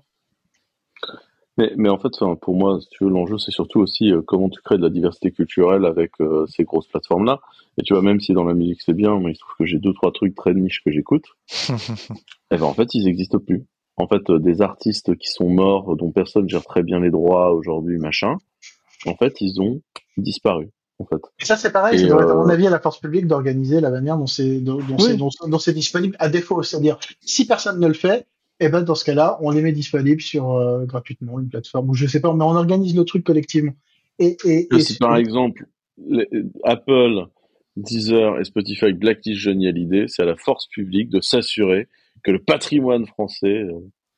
Mais en fait, pour moi, si tu veux, l'enjeu, c'est surtout aussi comment tu crées de la diversité culturelle avec ces grosses plateformes-là. Et tu vois, même si dans la musique c'est bien, mais il se trouve que j'ai 2-3 trucs très niches que j'écoute, et ben en fait, ils n'existent plus. En fait, des artistes qui sont morts, dont personne gère très bien les droits aujourd'hui, machin, en fait, ils ont disparu. En fait. Et ça, c'est pareil, ça devrait être, à mon avis, à la force publique d'organiser la manière dont c'est disponible à défaut. C'est-à-dire, si personne ne le fait, eh ben, dans ce cas-là, on les met disponibles sur, gratuitement, une plateforme, ou je sais pas, mais on organise le truc collectivement. Si par exemple, Apple, Deezer et Spotify blacklist Johnny Hallyday, c'est à la force publique de s'assurer que le patrimoine français,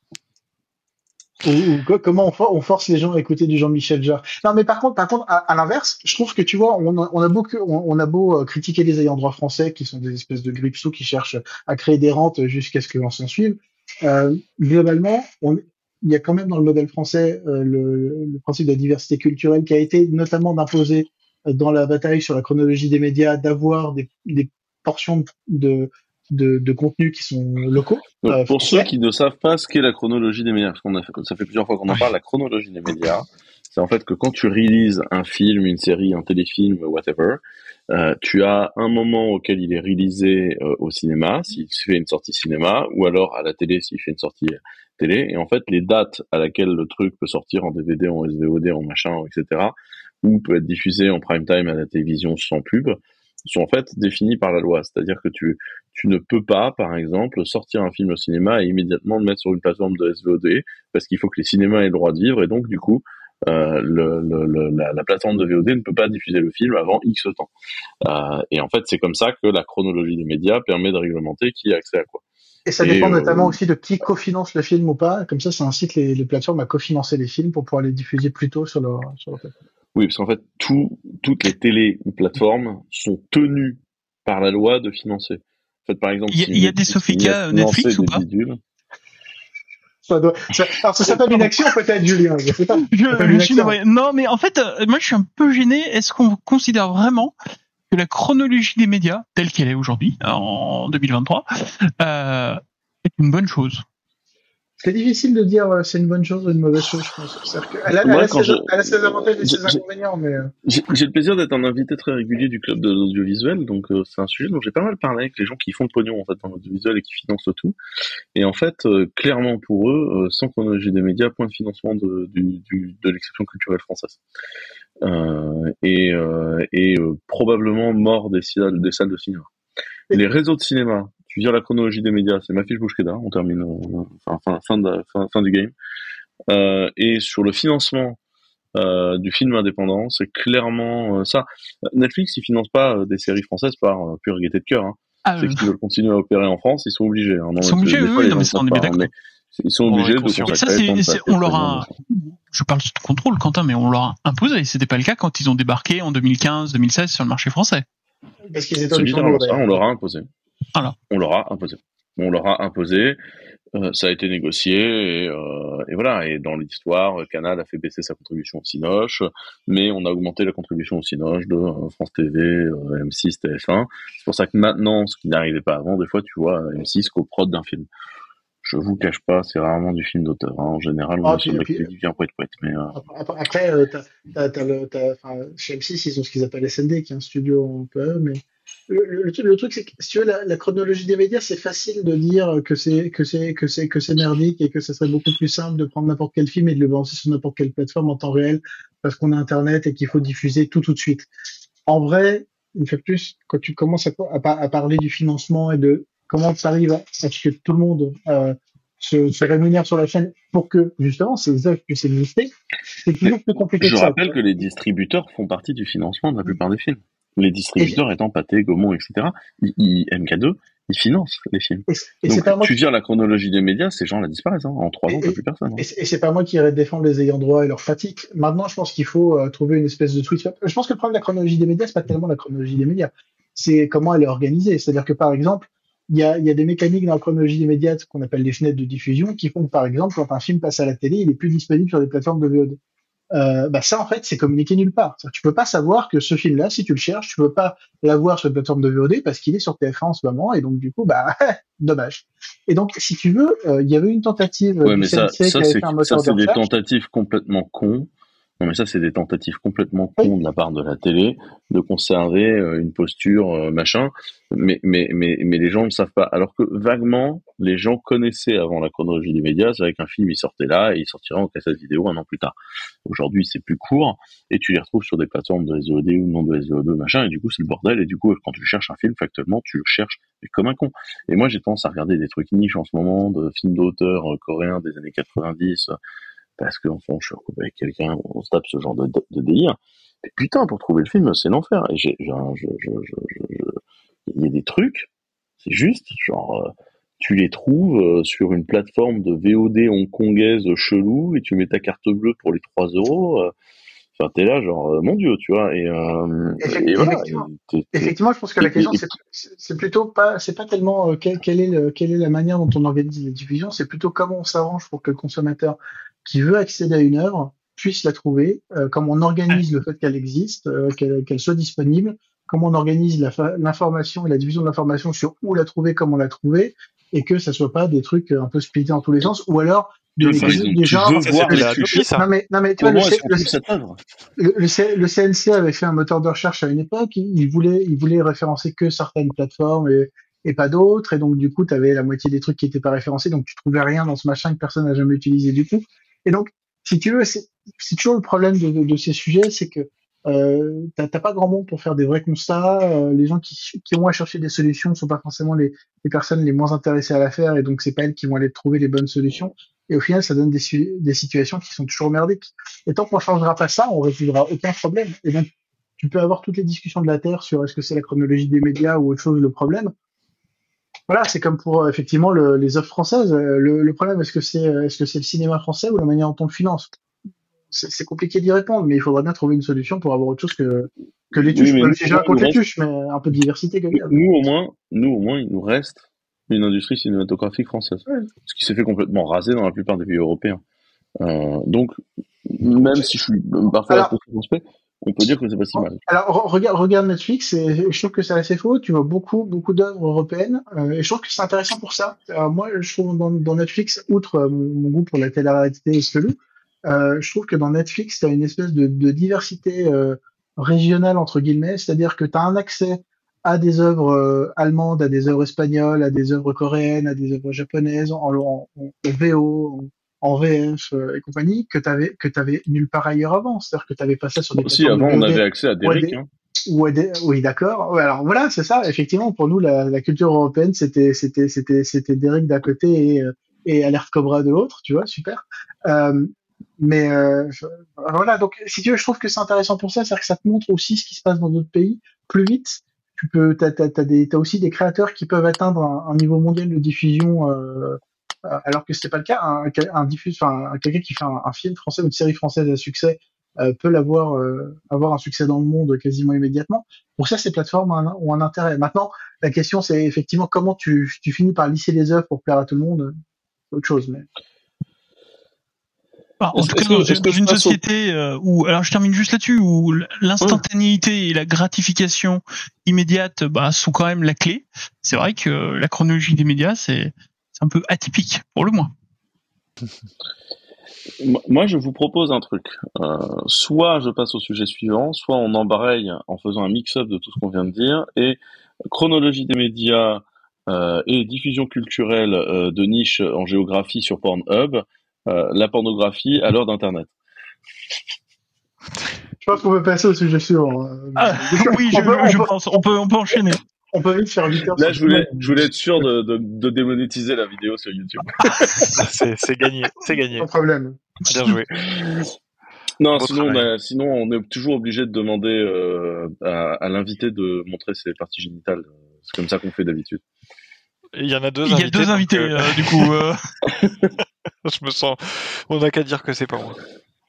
ou comment on force les gens à écouter du Jean-Michel Jarre. Non, mais par contre, à l'inverse, je trouve que tu vois, on a beau critiquer les ayants droit français qui sont des espèces de grippe-sous qui cherchent à créer des rentes jusqu'à ce que l'on s'en suive. Globalement, il y a quand même dans le modèle français le principe de la diversité culturelle qui a été notamment d'imposer dans la bataille sur la chronologie des médias d'avoir des portions de contenus qui sont locaux. Pour ceux qui ne savent pas ce qu'est la chronologie des médias, parce ça fait plusieurs fois qu'on en parle, la chronologie des médias, c'est en fait que quand tu releases un film, une série, un téléfilm, whatever, tu as un moment auquel il est releasé au cinéma, s'il fait une sortie cinéma, ou alors à la télé s'il fait une sortie télé, et en fait les dates à laquelle le truc peut sortir en DVD, en SVOD, en machin, etc., ou peut être diffusé en prime time à la télévision sans pub, sont en fait définies par la loi. C'est-à-dire que tu ne peux pas, par exemple, sortir un film au cinéma et immédiatement le mettre sur une plateforme de SVOD, parce qu'il faut que les cinémas aient le droit de vivre, et donc du coup, la plateforme de VOD ne peut pas diffuser le film avant X temps. Et en fait, c'est comme ça que la chronologie des médias permet de réglementer qui a accès à quoi. Et ça dépend notamment aussi de qui cofinance le film ou pas. Comme ça incite les plateformes à cofinancer les films pour pouvoir les diffuser plus tôt sur leur plateforme. Oui, parce qu'en fait, toutes les télé ou plateformes sont tenues par la loi de financer. En fait, par exemple, il y a des Sofica Netflix ou pas? Alors ça s'appelle une action peut-être, Julien. Je sais pas. Non, mais en fait, moi je suis un peu gêné. Est-ce qu'on considère vraiment que la chronologie des médias, telle qu'elle est aujourd'hui, en 2023, est une bonne chose? C'est difficile de dire c'est une bonne chose ou une mauvaise chose, je pense. Elle a ses avantages et ses inconvénients, mais... J'ai le plaisir d'être un invité très régulier du club de l'audiovisuel, donc c'est un sujet dont j'ai pas mal parlé avec les gens qui font le pognon en fait dans l'audiovisuel et qui financent tout. Et en fait, clairement pour eux, sans chronologie des médias, point de financement de l'exception culturelle française. Et probablement mort des salles de cinéma. Les réseaux de cinéma, tu vires la chronologie des médias, c'est ma fiche Bouchkeda, on termine fin du game. Et sur le financement du film indépendant, c'est clairement ça. Netflix, ils financent pas des séries françaises par pure gaieté de cœur. Hein. C'est qu'ils veulent continuer à opérer en France, ils sont obligés. Hein. Ils sont obligés, oui, mais ça, on est bien d'accord. Ils sont obligés de consacrer. Ça, on leur a, je parle sous contrôle, Quentin, mais on leur a imposé. C'était pas le cas quand ils ont débarqué en 2015, 2016 sur le marché français. Parce qu'ils étaient on leur a imposé. Voilà. On leur a imposé. Ça a été négocié et voilà. Et dans l'histoire, Canal a fait baisser sa contribution au Cinoche, mais on a augmenté la contribution au Cinoche de France TV, M6, TF1. C'est pour ça que maintenant, ce qui n'arrivait pas avant, des fois, tu vois, M6 coprod d'un film. Je vous cache pas, c'est rarement du film d'auteur. Hein. En général, on est sur le mec qui vient poète. Mais après, chez M6, ils ont ce qu'ils appellent SND, qui est un studio un peu, mais le truc, c'est que si tu veux, la chronologie des médias, c'est facile de dire que c'est merdique et que ça serait beaucoup plus simple de prendre n'importe quel film et de le balancer sur n'importe quelle plateforme en temps réel parce qu'on a Internet et qu'il faut diffuser tout de suite. En vrai, une fois de plus, quand tu commences à parler du financement et de comment tu arrives à ce que tout le monde se rémunère sur la chaîne pour que, justement, ces œuvres puissent exister, c'est toujours plus compliqué que ça. Je rappelle que les distributeurs font partie du financement de la plupart des films. Les distributeurs étant Pathé, Gaumont, etc., MK2, ils financent les films. Donc, tu vires la chronologie des médias, ces gens-là disparaissent. Hein. En 3 ans, t'as plus personne. Hein. Et c'est pas moi qui irais défendre les ayants droit et leur fatigue. Maintenant, je pense qu'il faut trouver une espèce de switch. Je pense que le problème de la chronologie des médias, c'est pas tellement la chronologie des médias. C'est comment elle est organisée. C'est-à-dire que, par exemple, il y a des mécaniques dans la chronologie des médias qu'on appelle des fenêtres de diffusion qui font que, par exemple, quand un film passe à la télé, il est plus disponible sur les plateformes de VOD. Ça, en fait, c'est communiqué nulle part. Tu peux pas savoir que ce film-là, si tu le cherches, tu peux pas l'avoir sur les plateformes de VOD parce qu'il est sur TF1 en ce moment, et donc, du coup, dommage. Et donc, si tu veux, il y avait une tentative du CNC qui avait fait un moteur de recherche. Ça, c'est des tentatives complètement cons. Non, mais ça, c'est des tentatives complètement cons de la part de la télé de conserver une posture, machin. Mais les gens ne savent pas. Alors que vaguement, les gens connaissaient avant la chronologie des médias. C'est vrai qu'un film, il sortait là et il sortirait en cassette vidéo 1 an plus tard. Aujourd'hui, c'est plus court et tu les retrouves sur des plateformes de SVOD ou non de SVOD, machin. Et du coup, c'est le bordel. Et du coup, quand tu cherches un film, factuellement, tu le cherches comme un con. Et moi, j'ai tendance à regarder des trucs niches en ce moment, de films d'auteurs coréens des années 90. Parce que, enfin, je suis recouplé avec quelqu'un, on se tape ce genre de délire. Mais putain, pour trouver le film, c'est l'enfer. Et il y a des trucs, c'est juste, genre, tu les trouves sur une plateforme de VOD hongkongaise chelou, et tu mets ta carte bleue pour les 3 euros. Enfin, t'es là, genre, mon Dieu, tu vois. Et voilà. Effectivement, je pense que la question, c'est plutôt pas, c'est pas tellement quelle est la manière dont on organise la diffusion, c'est plutôt comment on s'arrange pour que le consommateur qui veut accéder à une œuvre puisse la trouver, comment on organise le fait qu'elle existe, qu'elle soit disponible, comment on organise l'information et la diffusion de l'information sur où la trouver, comment la trouver, et que ça soit pas des trucs un peu splittés en tous les sens, ou alors des gens. Non mais tu vois, le CNC avait fait un moteur de recherche à une époque, il voulait référencer que certaines plateformes et pas d'autres, et donc du coup tu avais la moitié des trucs qui étaient pas référencés, donc tu trouvais rien dans ce machin que personne n'a jamais utilisé du coup. Et donc, si tu veux, c'est toujours le problème de ces sujets, c'est que t'as pas grand monde pour faire des vrais constats. Les gens qui ont à chercher des solutions ne sont pas forcément les personnes les moins intéressées à l'affaire, et donc c'est pas elles qui vont aller trouver les bonnes solutions. Et au final, ça donne des situations qui sont toujours merdiques. Et tant qu'on changera pas ça, on résoudra aucun problème. Et donc, tu peux avoir toutes les discussions de la Terre sur est-ce que c'est la chronologie des médias ou autre chose le problème. Voilà, c'est comme pour effectivement les offres françaises. Le problème, est-ce que c'est le cinéma français ou la manière dont on le finance? C'est compliqué d'y répondre, mais il faudrait bien trouver une solution pour avoir autre chose que les tuches. Même si je raconte les tuches, mais un peu de diversité quand même. Nous au moins, il nous reste une industrie cinématographique française, ce qui s'est fait complètement raser dans la plupart des pays européens. Donc, même si je suis parfois un peu circonspect, on peut dire que c'est pas si mal. Alors, regarde Netflix, et je trouve que c'est assez faux. Tu vois beaucoup d'œuvres européennes, et je trouve que c'est intéressant pour ça. Alors, moi, je trouve dans Netflix, outre mon goût pour la télé-réalité et ce je trouve que dans Netflix, tu as une espèce de diversité régionale, entre guillemets, c'est-à-dire que tu as un accès à des œuvres allemandes, à des œuvres espagnoles, à des œuvres coréennes, à des œuvres japonaises, en VO, en VF et compagnie, que t'avais nulle part ailleurs avant. C'est-à-dire que t'avais pas ça sur des plateformes. Avant, on avait accès à Derrick. Oui, d'accord. Ouais, alors voilà, c'est ça. Effectivement, pour nous, la culture européenne, c'était Derrick d'un côté et Alerte Cobra de l'autre, tu vois, super. Voilà, donc si tu veux, je trouve que c'est intéressant pour ça, c'est-à-dire que ça te montre aussi ce qui se passe dans d'autres pays plus vite. T'as aussi des créateurs qui peuvent atteindre un niveau mondial de diffusion alors que c'était pas le cas. Quelqu'un qui fait un film français ou une série française à succès peut avoir un succès dans le monde quasiment immédiatement. Pour ça, ces plateformes ont un intérêt. Maintenant, la question, c'est effectivement comment tu finis par lisser les œuvres pour plaire à tout le monde, c'est autre chose. Mais en tout cas, dans une société où, alors je termine juste là-dessus, où l'instantanéité et la gratification immédiate sont quand même la clé. C'est vrai que la chronologie des médias, c'est un peu atypique, pour le moins. Moi, je vous propose un truc. Soit je passe au sujet suivant, soit on embraye en faisant un mix-up de tout ce qu'on vient de dire, et chronologie des médias et diffusion culturelle de niche en géographie sur Pornhub, la pornographie à l'heure d'Internet. Je pense qu'on peut passer au sujet suivant. Oui, je pense. On peut enchaîner. On peut vite faire 8 heures. Là, je voulais être sûr de démonétiser la vidéo sur YouTube. c'est gagné. Pas de problème. Bien joué. Non, sinon, on est toujours obligé de demander à l'invité de montrer ses parties génitales. C'est comme ça qu'on fait d'habitude. Il y en a deux invités. Il y a deux invités, du coup. Je me sens. On n'a qu'à dire que c'est pas moi.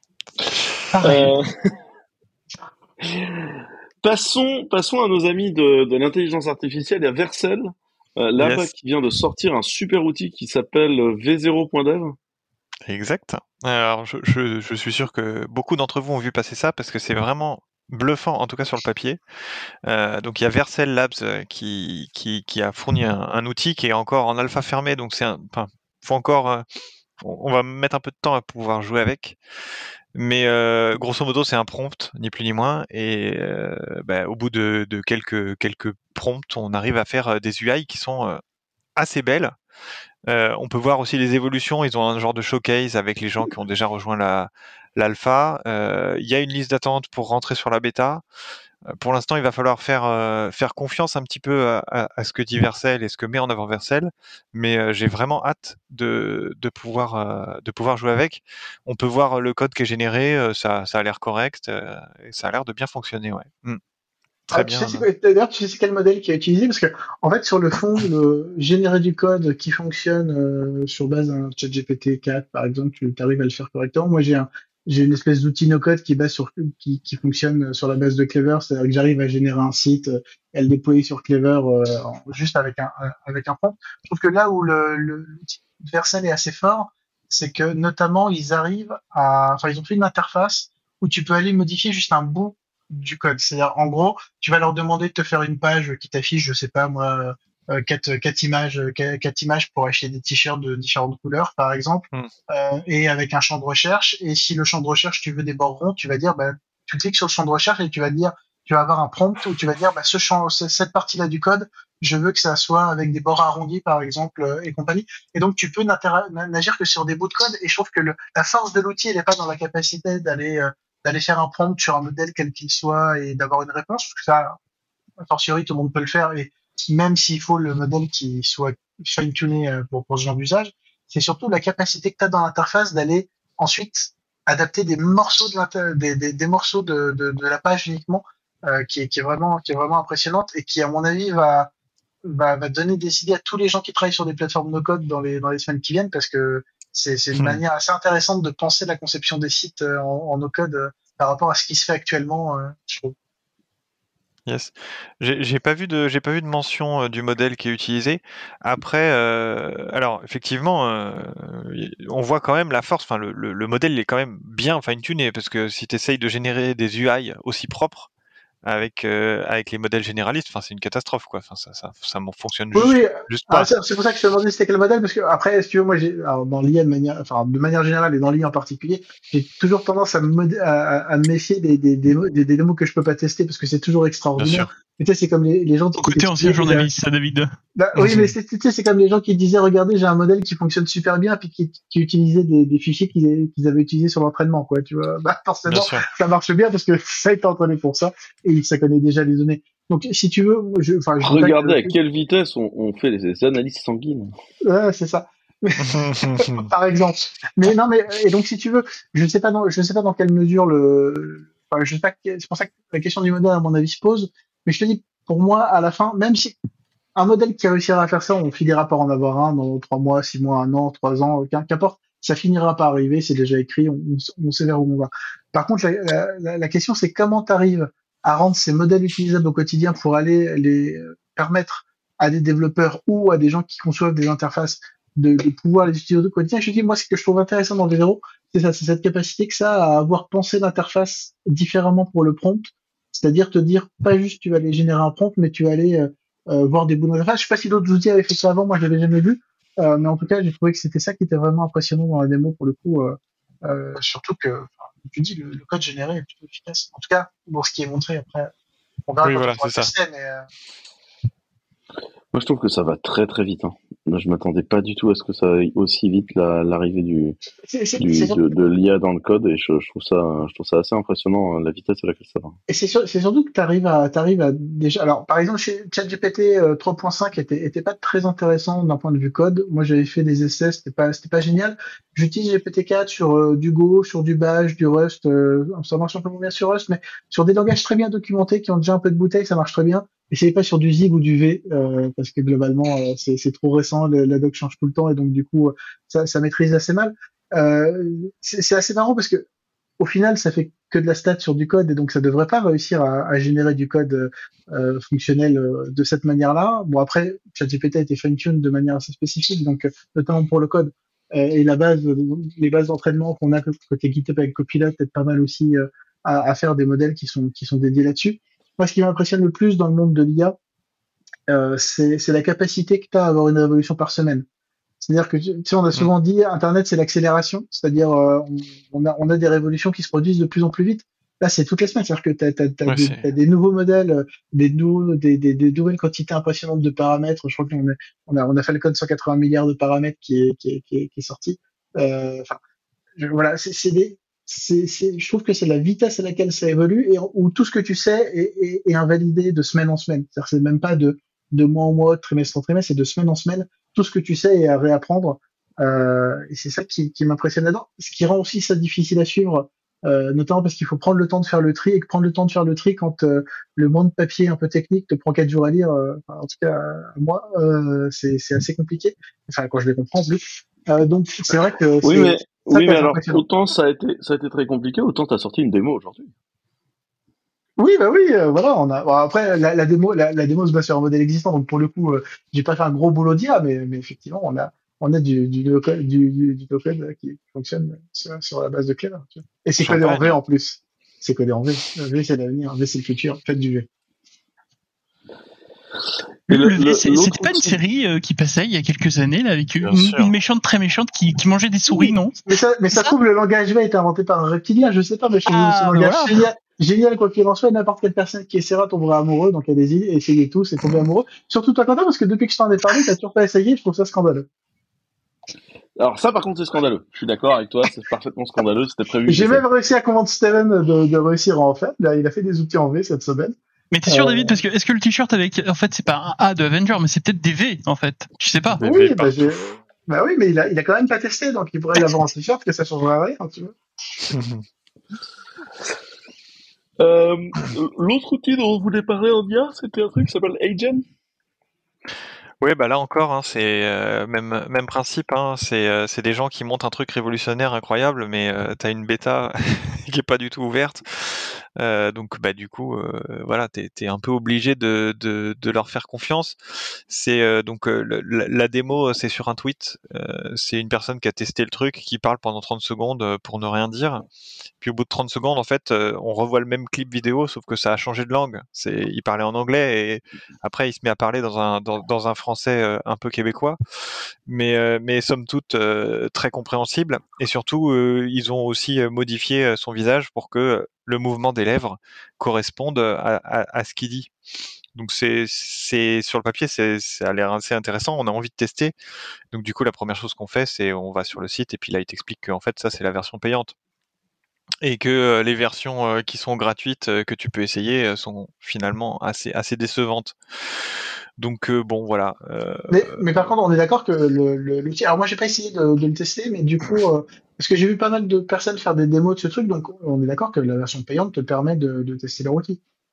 Passons à nos amis de l'intelligence artificielle et à Vercel, là-bas qui vient de sortir un super outil qui s'appelle V0.dev. Exact. Alors, je suis sûr que beaucoup d'entre vous ont vu passer ça parce que c'est vraiment bluffant, en tout cas sur le papier. Donc, il y a Vercel Labs qui a fourni un outil qui est encore en alpha fermé. Donc, faut encore. On va mettre un peu de temps à pouvoir jouer avec. Mais grosso modo, c'est un prompt, ni plus ni moins. Et au bout de quelques prompts, on arrive à faire des UI qui sont assez belles. On peut voir aussi les évolutions. Ils ont un genre de showcase avec les gens qui ont déjà rejoint l'alpha. Il y a une liste d'attente pour rentrer sur la bêta. Pour l'instant, il va falloir faire confiance un petit peu à ce que dit Vercel et ce que met en avant Vercel, mais j'ai vraiment hâte de pouvoir jouer avec. On peut voir le code qui est généré, ça a l'air correct, et ça a l'air de bien fonctionner, ouais. Très bien. D'ailleurs, tu sais quel modèle qui est utilisé parce que en fait, sur le fond, le générer du code qui fonctionne sur base d'un ChatGPT 4, par exemple, tu arrives à le faire correctement. Moi, j'ai une espèce d'outil no-code qui fonctionne sur la base de Clever, c'est-à-dire que j'arrive à générer un site et le déployer sur Clever juste avec un prompt. Je trouve que là où l'outil Vercel est assez fort, c'est que notamment ils ont fait une interface où tu peux aller modifier juste un bout du code. C'est-à-dire, en gros, tu vas leur demander de te faire une page qui t'affiche, je sais pas moi, 4 images pour acheter des t-shirts de différentes couleurs, par exemple, et avec un champ de recherche. Et si le champ de recherche, tu veux des bords ronds, tu vas dire, tu cliques sur le champ de recherche et tu vas avoir un prompt où tu vas dire, cette partie-là du code, je veux que ça soit avec des bords arrondis, par exemple, et compagnie. Et donc, tu peux n'agir que sur des bouts de code. Et je trouve que la force de l'outil, elle n'est pas dans la capacité d'aller faire un prompt sur un modèle quel qu'il soit et d'avoir une réponse, parce que ça, a fortiori, tout le monde peut le faire. Et même s'il faut le modèle qui soit fine-tuné pour ce genre d'usage, c'est surtout la capacité que tu as dans l'interface d'aller ensuite adapter des morceaux des morceaux de la page uniquement, qui est vraiment impressionnante et qui, à mon avis, va donner des idées à tous les gens qui travaillent sur des plateformes no-code dans les semaines qui viennent, parce que c'est une manière assez intéressante de penser la conception des sites en no-code par rapport à ce qui se fait actuellement, je trouve. Yes. J'ai pas vu de mention du modèle qui est utilisé. Après, alors effectivement, on voit quand même la force. Enfin, le modèle est quand même bien fine-tuné parce que si tu essayes de générer des UI aussi propres avec les modèles généralistes, enfin c'est une catastrophe quoi. Enfin ça fonctionne juste pas. C'est pour ça que je te demandais c'était quel modèle, parce que après, si tu veux, moi dans l'IA de manière générale et dans l'IA en particulier, j'ai toujours tendance à me méfier des démos que je peux pas tester parce que c'est toujours extraordinaire. Mais tu sais, c'est comme les gens qui... Côté ancien journaliste, David. Oui, mais tu sais, c'est comme les gens qui disaient, regardez, j'ai un modèle qui fonctionne super bien, puis qui utilisait des fichiers qu'ils avaient utilisés sur l'entraînement, quoi, tu vois. Forcément, ça marche bien parce que ça a été entraîné pour ça, et ça connaît déjà les données. Donc, si tu veux, regardez à quelle vitesse on fait les analyses sanguines. Ouais, c'est ça. Par exemple. Mais non, et donc, si tu veux, je sais pas dans quelle mesure c'est pour ça que la question du modèle, à mon avis, se pose. Mais je te dis, pour moi, à la fin, même si un modèle qui réussira à faire ça, on finira par en avoir un dans 3 mois, 6 mois, 1 an, 3 ans, qu'importe. Ça finira par arriver, c'est déjà écrit, on sait vers où on va. Par contre, la question, c'est comment tu arrives à rendre ces modèles utilisables au quotidien pour aller les permettre à des développeurs ou à des gens qui conçoivent des interfaces de pouvoir les utiliser au quotidien. Je dis, moi, ce que je trouve intéressant dans V0, c'est ça, c'est cette capacité que ça a à avoir pensé l'interface différemment pour le prompt. C'est-à-dire te dire, pas juste tu vas aller générer un prompt, mais tu vas aller voir des bouts d'interface. Je sais pas si d'autres outils avaient fait ça avant, moi je l'avais jamais vu. Mais en tout cas, j'ai trouvé que c'était ça qui était vraiment impressionnant dans la démo pour le coup. Surtout que, tu dis, le code généré est plutôt efficace. En tout cas, pour ce qui est montré après, on verra Oui, quand voilà, on pourra c'est ça. tester, mais Moi, je trouve que ça va très très vite. Hein. Moi, je m'attendais pas du tout à ce que ça aille aussi vite l'arrivée de l'IA dans le code, et je trouve ça assez impressionnant, la vitesse à laquelle ça va. Et c'est surtout que t'arrives à déjà. Alors, par exemple, chez ChatGPT 3.5 était pas très intéressant d'un point de vue code. Moi, j'avais fait des essais, c'était pas génial. J'utilise GPT-4 sur du Go, sur du Bash, du Rust. Ça marche un peu moins bien sur Rust, mais sur des langages très bien documentés qui ont déjà un peu de bouteille, ça marche très bien. Essayez pas sur du Zig ou du V, parce que globalement, c'est trop récent, la doc change tout le temps, et donc du coup, ça maîtrise assez mal. C'est assez marrant parce que au final, ça fait que de la stat sur du code, et donc ça devrait pas réussir à générer du code fonctionnel de cette manière-là. Bon, après, ChatGPT a été fine-tune de manière assez spécifique, donc notamment pour le code. Et les bases d'entraînement qu'on a côté GitHub avec Copilot, peut-être pas mal aussi à faire des modèles qui sont dédiés là-dessus. Moi, ce qui m'impressionne le plus dans le monde de l'IA, c'est la capacité que tu as à avoir une révolution par semaine. C'est-à-dire que tu sais, on a souvent dit Internet c'est l'accélération, c'est-à-dire on a des révolutions qui se produisent de plus en plus vite. Là, c'est toutes les semaines, c'est-à-dire que t'as des nouveaux modèles, des nouvelles quantités impressionnantes de paramètres. Je crois on a fait le code 180 milliards de paramètres qui est sorti. Enfin, voilà, je trouve que c'est la vitesse à laquelle ça évolue et où tout ce que tu sais est invalidé de semaine en semaine. C'est-à-dire que c'est même pas de mois en mois, de trimestre en trimestre, c'est de semaine en semaine. Tout ce que tu sais est à réapprendre. Et c'est ça qui m'impressionne là-dedans. Ce qui rend aussi ça difficile à suivre, notamment parce qu'il faut prendre le temps de faire le tri, et que prendre le temps de faire le tri quand le monde papier un peu technique te prend 4 jours à lire, en tout cas moi, c'est assez compliqué. Enfin, quand je les comprends en plus. Donc c'est vrai que oui, mais alors autant ça a été très compliqué, autant t'as sorti une démo aujourd'hui. Oui, bah oui, voilà, bon, après la démo se base sur un modèle existant, donc pour le coup, j'ai pas fait un gros boulot d'IA, mais effectivement, on a du no-code qui fonctionne sur la base de Clever. Tu vois. Et c'est codé en V en plus. C'est codé en V. V c'est l'avenir, V c'est le futur. Faites du V. Le V, c'était pas une série qui passait il y a quelques années là, avec une méchante très méchante qui mangeait des souris, non? Mais ça trouve le langage V a été inventé par un reptilien, je sais pas, mais je trouve ce langage génial, quoi qu'il en soit. N'importe quelle personne qui essaiera tombera amoureux, donc allez-y, essayez tous et tombez amoureux. Surtout toi, Quentin, parce que depuis que je t'en ai parlé, t'as toujours pas essayé, je trouve ça scandaleux. Alors ça, par contre, c'est scandaleux. Je suis d'accord avec toi, c'est parfaitement scandaleux, c'était prévu. J'ai même réussi à convaincre Steven de réussir à en faire. Là, il a fait des outils en V cette semaine. Mais t'es sûr, David, parce que est-ce que le t-shirt avec, en fait, c'est pas un A de Avenger, mais c'est peut-être des V, en fait. Tu sais pas. Oui, bah oui, mais il a quand même pas testé, donc il pourrait l'avoir en t-shirt, que ça changerait rien, tu vois. L'autre outil dont on voulait parler en IA, c'était un truc qui s'appelle Agent. Oui, bah là encore, hein, c'est même principe. Hein, c'est des gens qui montent un truc révolutionnaire incroyable, mais t'as une bêta qui est pas du tout ouverte. Donc bah du coup, voilà, t'es un peu obligé de leur faire confiance. C'est donc la démo, c'est sur un tweet. C'est une personne qui a testé le truc, qui parle pendant 30 secondes pour ne rien dire. Puis au bout de 30 secondes, en fait, on revoit le même clip vidéo, sauf que ça a changé de langue. Il parlait en anglais et après il se met à parler dans un français un peu québécois, mais somme toute très compréhensible. Et surtout, ils ont aussi modifié son visage pour que le mouvement des lèvres corresponde à ce qu'il dit. Donc c'est sur le papier, ça a l'air assez intéressant. On a envie de tester. Donc du coup, la première chose qu'on fait, c'est on va sur le site et puis là, il t'explique qu'en fait, ça c'est la version payante. Et que les versions qui sont gratuites que tu peux essayer sont finalement assez décevantes. Donc bon, voilà. Mais par contre, on est d'accord que l'outil. Alors moi, j'ai pas essayé de le tester, mais du coup, parce que j'ai vu pas mal de personnes faire des démos de ce truc, donc on est d'accord que la version payante te permet de tester leur outil.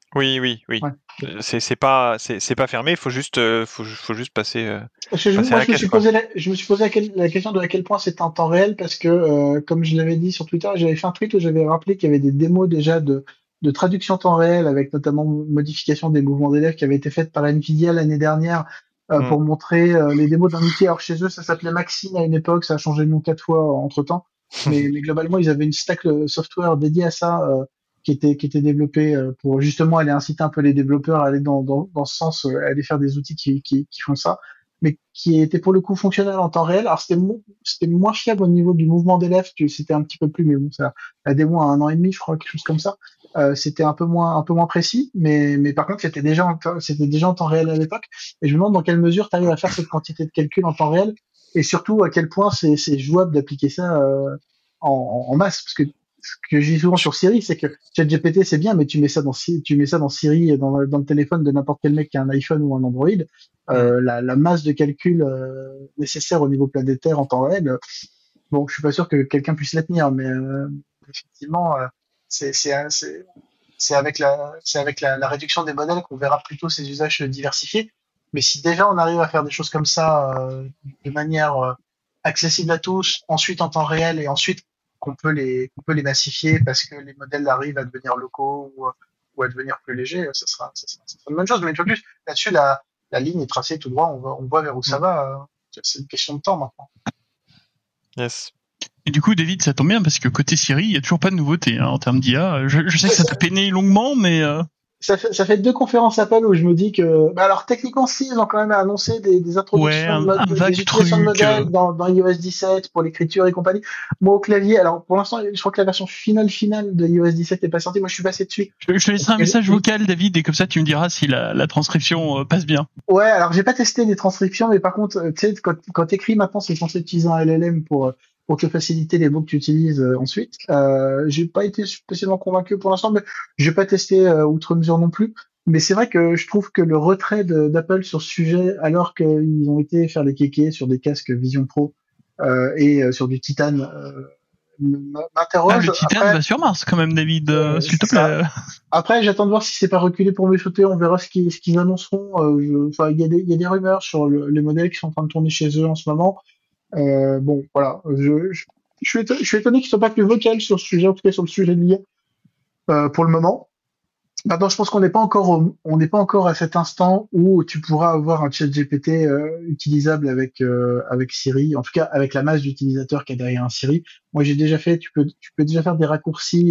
Oui. Ouais. C'est pas fermé. Faut juste passer. Moi, à la caisse, quoi. je me suis posé la question de à quel point c'était en temps réel parce que, comme je l'avais dit sur Twitter, j'avais fait un tweet où j'avais rappelé qu'il y avait des démos déjà de traduction en temps réel avec notamment modification des mouvements d'élèves qui avaient été faites par Nvidia l'année dernière pour montrer les démos d'un outil. Alors chez eux, ça s'appelait Maxine à une époque, ça a changé de nom 4 fois entre temps, mais globalement, ils avaient une stack software dédiée à ça. Qui était développée pour justement aller inciter un peu les développeurs à aller dans ce sens, à aller faire des outils qui font ça, mais qui était pour le coup fonctionnel en temps réel. Alors c'était moins fiable au niveau du mouvement d'élèves, c'était un petit peu plus, mais bon, ça la démo a 1 an et demi, je crois, quelque chose comme ça. C'était un peu moins précis, mais par contre c'était déjà en temps réel à l'époque. Et je me demande dans quelle mesure tu arrives à faire cette quantité de calcul en temps réel, et surtout à quel point c'est jouable d'appliquer ça en masse, parce que ce que je dis souvent sur Siri, c'est que ChatGPT c'est bien, mais tu mets ça dans Siri, dans le téléphone de n'importe quel mec qui a un iPhone ou un Android, la masse de calcul nécessaire au niveau planétaire en temps réel, bon, je suis pas sûr que quelqu'un puisse la tenir, mais effectivement, c'est c'est c'est c'est avec la réduction des modèles qu'on verra plutôt ces usages se diversifier. Mais si déjà on arrive à faire des choses comme ça de manière accessible à tous, ensuite en temps réel et ensuite qu'on peut les massifier parce que les modèles arrivent à devenir locaux ou à devenir plus légers, ça sera une bonne chose. Mais une fois de plus, là-dessus, la ligne est tracée tout droit, on voit vers où ça va. C'est une question de temps maintenant. Yes. Et du coup, David, ça tombe bien parce que côté Siri, il y a toujours pas de nouveauté en termes d'IA. Je sais que ça t'a peiné longuement, mais ça fait 2 conférences Apple où je me dis que, bah alors techniquement si, ils ont quand même annoncé des introductions des utilisations de modèles dans iOS 17 pour l'écriture et compagnie. Moi au clavier, alors pour l'instant, je crois que la version finale de iOS 17 n'est pas sortie. Moi je suis passé dessus. Je te laisserai un message vocal, David, et comme ça tu me diras si la transcription passe bien. Ouais, alors j'ai pas testé les transcriptions, mais par contre, tu sais, quand t'écris maintenant, c'est censé utiliser un LLM pour te faciliter les mots que tu utilises ensuite. J'ai pas été spécialement convaincu pour l'instant, mais j'ai pas testé outre mesure non plus. Mais c'est vrai que je trouve que le retrait d'Apple sur ce sujet, alors qu'ils ont été faire des kékés sur des casques Vision Pro et sur du titane, m'interroge. Le titane va sur Mars quand même, David, s'il te plaît. Après, j'attends de voir si c'est pas reculé pour me sauter. On verra ce qu'ils annonceront. Enfin, il y a des rumeurs sur les modèles qui sont en train de tourner chez eux en ce moment. Bon, voilà. Je suis étonné qu'ils soient pas plus vocaux sur ce sujet, en tout cas sur le sujet de l'IA, pour le moment. Maintenant, je pense qu'on n'est pas encore à cet instant où tu pourras avoir un chat GPT utilisable avec Siri, en tout cas avec la masse d'utilisateurs qu'il y a derrière un Siri. Moi, j'ai déjà fait, tu peux déjà faire des raccourcis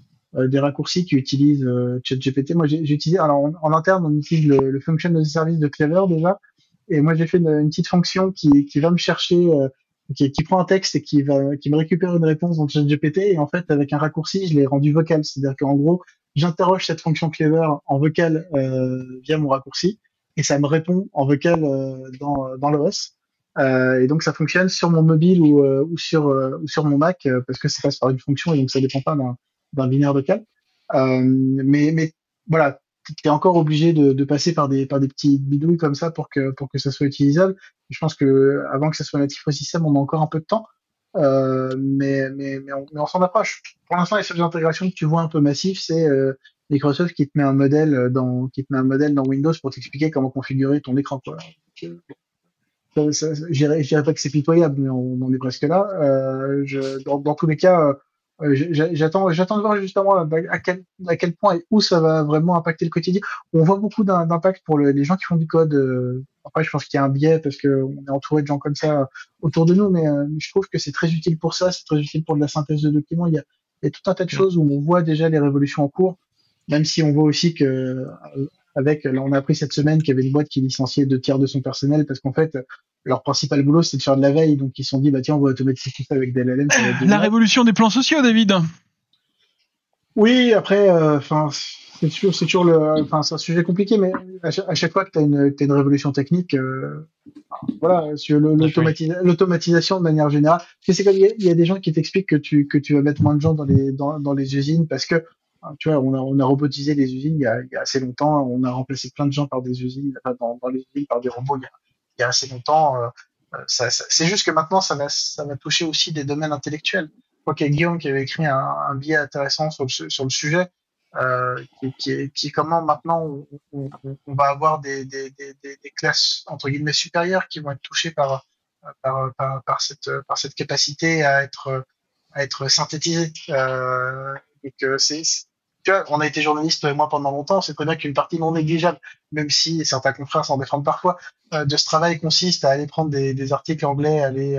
qui utilisent ChatGPT. Moi, j'ai utilisé, alors en interne, on utilise le function as a service de Clever déjà, et moi j'ai fait une petite fonction qui va me chercher, qui prend un texte et qui me récupère une réponse dans ChatGPT, et en fait avec un raccourci, je l'ai rendu vocal, c'est-à-dire qu'en gros, j'interroge cette fonction Clever en vocal via mon raccourci, et ça me répond en vocal dans l'OS. Et donc ça fonctionne sur mon mobile ou sur mon Mac parce que ça passe par une fonction et donc ça dépend pas d'un binaire vocal. Mais voilà, t'es encore obligé de passer par des petits bidouilles comme ça pour que ça soit utilisable. Je pense que avant que ça soit natif au système, on a encore un peu de temps. Mais on s'en approche. Pour l'instant, les seules intégrations que tu vois un peu massives, c'est Microsoft qui te met un modèle dans Windows pour t'expliquer comment configurer ton écran, quoi. Je dirais pas que c'est pitoyable, mais on en est presque là. Dans tous les cas, j'attends de voir justement à quel point et où ça va vraiment impacter le quotidien. On voit beaucoup d'impact pour les gens qui font du code. Après, je pense qu'il y a un biais parce qu'on est entouré de gens comme ça autour de nous, mais je trouve que c'est très utile pour ça, c'est très utile pour de la synthèse de documents. Il y a tout un tas de choses où on voit déjà les révolutions en cours, même si on voit aussi que là, on a appris cette semaine qu'il y avait une boîte qui licenciait 2 tiers de son personnel parce qu'en fait, leur principal boulot, c'est de faire de la veille. Donc, ils se sont dit, bah, tiens, on va automatiser tout ça avec des LLM. La révolution des plans sociaux, David. Oui, après, c'est toujours c'est un sujet compliqué, mais à chaque fois que t'as une révolution technique, voilà, sur l'automatisation de manière générale. Parce que c'est comme, il y a des gens qui t'expliquent que tu vas mettre moins de gens dans les usines parce que, tu vois, on a robotisé les usines il y a assez longtemps, on a remplacé plein de gens par des usines, dans les usines par des robots il y a assez longtemps. C'est juste que maintenant, ça m'a touché aussi des domaines intellectuels. Je crois qu'il y a Guillaume qui avait écrit un billet intéressant sur le sujet. qui est comment maintenant on va avoir des classes entre guillemets supérieures qui vont être touchées par cette capacité à être synthétisées. Donc tu vois, on a été journaliste toi et moi pendant longtemps, c'est très bien qu'une partie non négligeable, même si certains confrères s'en défendent parfois, de ce travail consiste à aller prendre des articles anglais,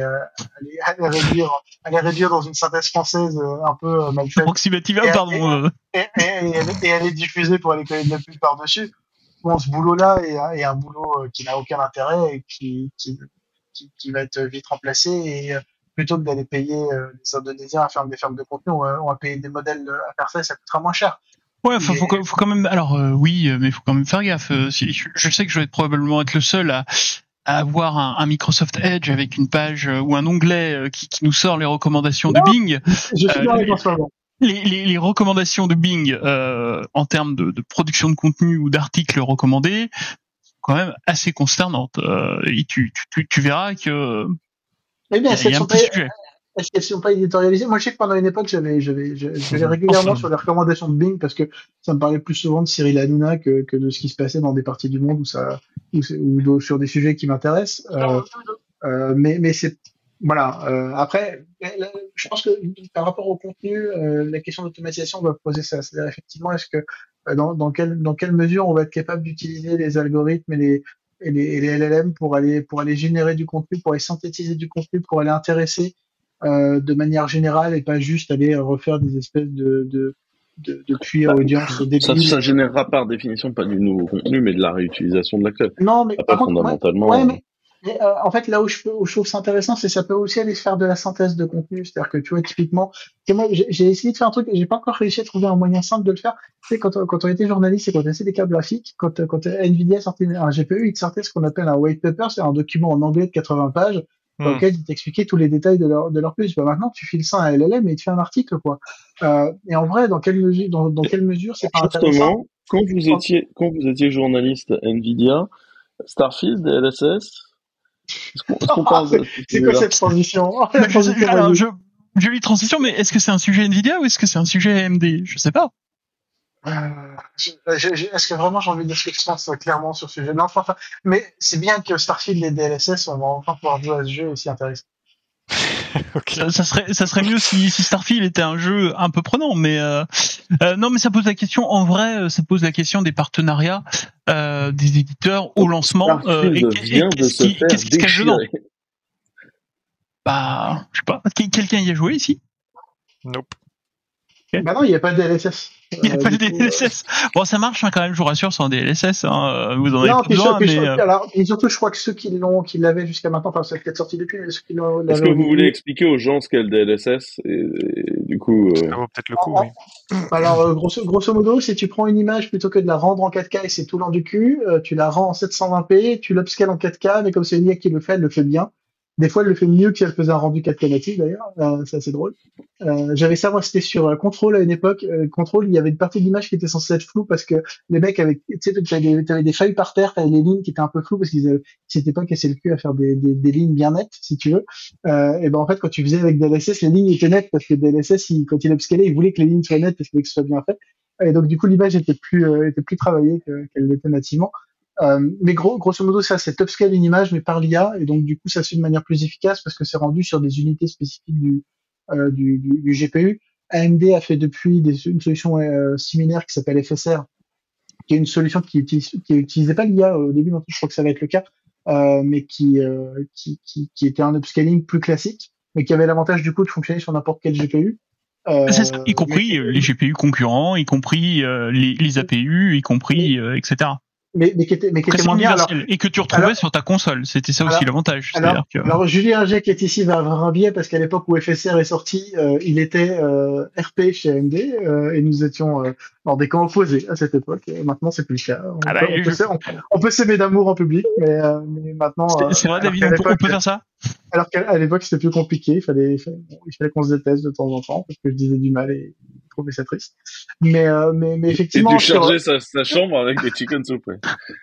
à les réduire dans une synthèse française un peu mal faite. Approximative, pardon. Et à les diffuser pour aller coller de la pub par-dessus. Bon, ce boulot-là est un boulot qui n'a aucun intérêt et qui va être vite remplacé. Et plutôt que d'aller payer les Indonésiens à faire des fermes de contenu, on va payer des modèles à faire ça et ça coûtera moins cher. Ouais, faut quand même. Alors oui, mais faut quand même faire gaffe. Je sais que je vais probablement être le seul à avoir un Microsoft Edge avec une page ou un onglet qui nous sort les recommandations de Bing. Je suis dans les moment. Les recommandations de Bing en termes de production de contenu ou d'articles recommandés sont quand même assez consternantes. Et tu verras que il y a un petit sujet. Est-ce qu'elles sont pas éditorialisées? Moi, je sais que pendant une époque, j'avais régulièrement sur les recommandations de Bing parce que ça me parlait plus souvent de Cyril Hanouna que de ce qui se passait dans des parties du monde ou sur des sujets qui m'intéressent. Mais c'est voilà. Après, je pense que par rapport au contenu, la question d'automatisation va poser ça. C'est-à-dire effectivement, est-ce que dans quelle mesure on va être capable d'utiliser les algorithmes et les LLM pour aller générer du contenu, pour aller synthétiser du contenu, pour aller intéresser de manière générale et pas juste aller refaire des espèces de puits à audience débiles. Ça générera par définition pas du nouveau contenu, mais de la réutilisation de l'actuel. Non, mais par contre, fondamentalement. Mais en fait, là où je trouve ça intéressant, c'est que ça peut aussi aller faire de la synthèse de contenu. C'est-à-dire que tu vois, typiquement, moi, j'ai essayé de faire un truc et j'ai pas encore réussi à trouver un moyen simple de le faire. Tu sais, quand on était journaliste et qu'on essayait des cartes graphiques, quand Nvidia sortait un GPU, il te sortait ce qu'on appelle un white paper, c'est un document en anglais de 80 pages dans lequel il t'expliquait tous les détails de leur puce. Bah, maintenant, tu files ça à LLM et il te fait un article, quoi. Et en vrai, dans quelle mesure c'est pas intéressant? Quand vous étiez journaliste Nvidia, Starfield, DLSS, c'est quoi cette transition? Jolie transition, mais est-ce que c'est un sujet Nvidia ou est-ce que c'est un sujet AMD? Je sais pas. Est-ce que vraiment j'ai envie de dire ce que je pense clairement sur ce sujet? Non, enfin, mais c'est bien que Starfield et DLSS, on va enfin pouvoir jouer à ce jeu et s'y intéresser. Okay. Ça serait mieux si Starfield était un jeu un peu prenant, mais non, mais ça pose la question. En vrai, ça pose la question des partenariats des éditeurs au lancement. Qu'est-ce qui se cache dedans? Bah, je sais pas. Quelqu'un y a joué ici? Nope. Okay. Bah non, il n'y a pas de DLSS. Il n'y a pas de DLSS. Bon, ça marche quand même, je vous rassure, sans DLSS. Hein, vous en avez pas besoin. Alors, et surtout, je crois que ceux qui l'avaient jusqu'à maintenant, enfin, c'est peut-être sorti depuis, mais ceux qui l'avaient. Est-ce que vous voulez expliquer aux gens ce qu'est le DLSS et du coup. Ça vaut peut-être le coup, oui. Alors, grosso modo, si tu prends une image plutôt que de la rendre en 4K et c'est tout l'an du cul, tu la rends en 720p, tu l'upscales en 4K, mais comme c'est une IA qui le fait, elle le fait bien. Des fois, elle le fait mieux que si elle faisait un rendu 4K natif, d'ailleurs. C'est assez drôle. J'avais ça, moi, c'était sur Control à une époque. Control, il y avait une partie de l'image qui était censée être floue parce que les mecs avaient, tu sais, t'avais des feuilles par terre, t'avais les lignes qui étaient un peu floues parce qu'ils s'étaient pas cassé le cul à faire des lignes bien nettes, si tu veux. Et ben, en fait, quand tu faisais avec DLSS, les lignes étaient nettes parce que DLSS, quand il upscalait, il voulait que les lignes soient nettes parce qu'il voulait que ce soit bien fait. Et donc, du coup, l'image était plus travaillée qu'elle l'était nativement. Mais grosso modo, ça, c'est upscale une image, mais par l'IA, et donc du coup, ça se fait de manière plus efficace parce que c'est rendu sur des unités spécifiques du GPU. AMD a fait depuis une solution similaire qui s'appelle FSR, qui est une solution qui utilisait pas l'IA au début, maintenant je crois que ça va être le cas, mais qui était un upscaling plus classique, mais qui avait l'avantage du coup de fonctionner sur n'importe quel GPU. C'est ça, y compris les GPU concurrents, y compris les APU, y compris etc. Mais qui était moins bien. Alors, et que tu retrouvais sur ta console. C'était ça aussi l'avantage. Alors, Julien G qui est ici va avoir un biais parce qu'à l'époque où FSR est sorti, il était RP chez AMD et nous étions dans des camps opposés à cette époque. Maintenant, c'est plus le cas. On peut s'aimer d'amour en public, mais maintenant. C'est vrai, David, on peut faire ça. Alors qu'à l'époque, c'était plus compliqué. Il fallait qu'on se déteste de temps en temps parce que je disais du mal et trouvé ça triste. Mais effectivement. Et tu chargeais sa chambre avec des chicken soup. Ouais.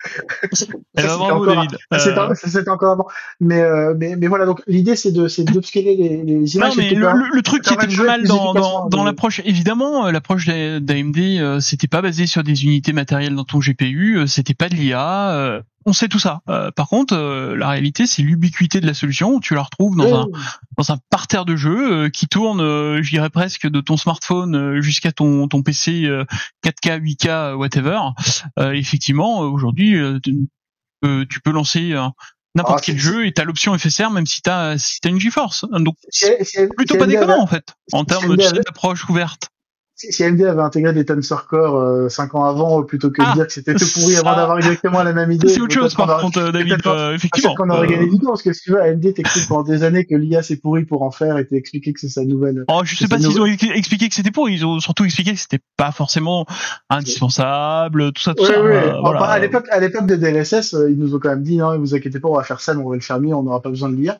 C'était encore avant. Mais voilà, donc l'idée c'est d'upscaler les images. Non, mais le truc qui était pas mal dans l'approche, évidemment, l'approche d'AMD, c'était pas basé sur des unités matérielles dans ton GPU, c'était pas de l'IA. On sait tout ça. Par contre, la réalité, c'est l'ubiquité de la solution. Tu la retrouves dans un parterre de jeux qui tourne, je dirais presque de ton smartphone jusqu'à ton PC 4K, 8K, whatever. Effectivement, aujourd'hui, tu peux lancer n'importe quel jeu et t'as l'option FSR même si t'as une GeForce. Donc c'est plutôt pas déconnant en fait en termes d'approche ouverte. Si AMD avait intégré des Tensor Core 5 ans avant, plutôt que de dire que c'était tout pourri avant d'avoir exactement la même idée. C'est autre chose par contre, David, effectivement. Qu'on aurait gagné du temps, parce que si tu veux, AMD t'explique pendant des années que l'IA c'est pourri pour en faire et t'expliqué que c'est sa nouvelle. Oh, je sais pas s'ils ont expliqué que c'était pourri, ils ont surtout expliqué que c'était pas forcément indispensable, tout ça. Voilà. À l'époque de DLSS, ils nous ont quand même dit, non, vous inquiétez pas, on va faire ça, mais on va le faire mieux, on n'aura pas besoin de l'IA.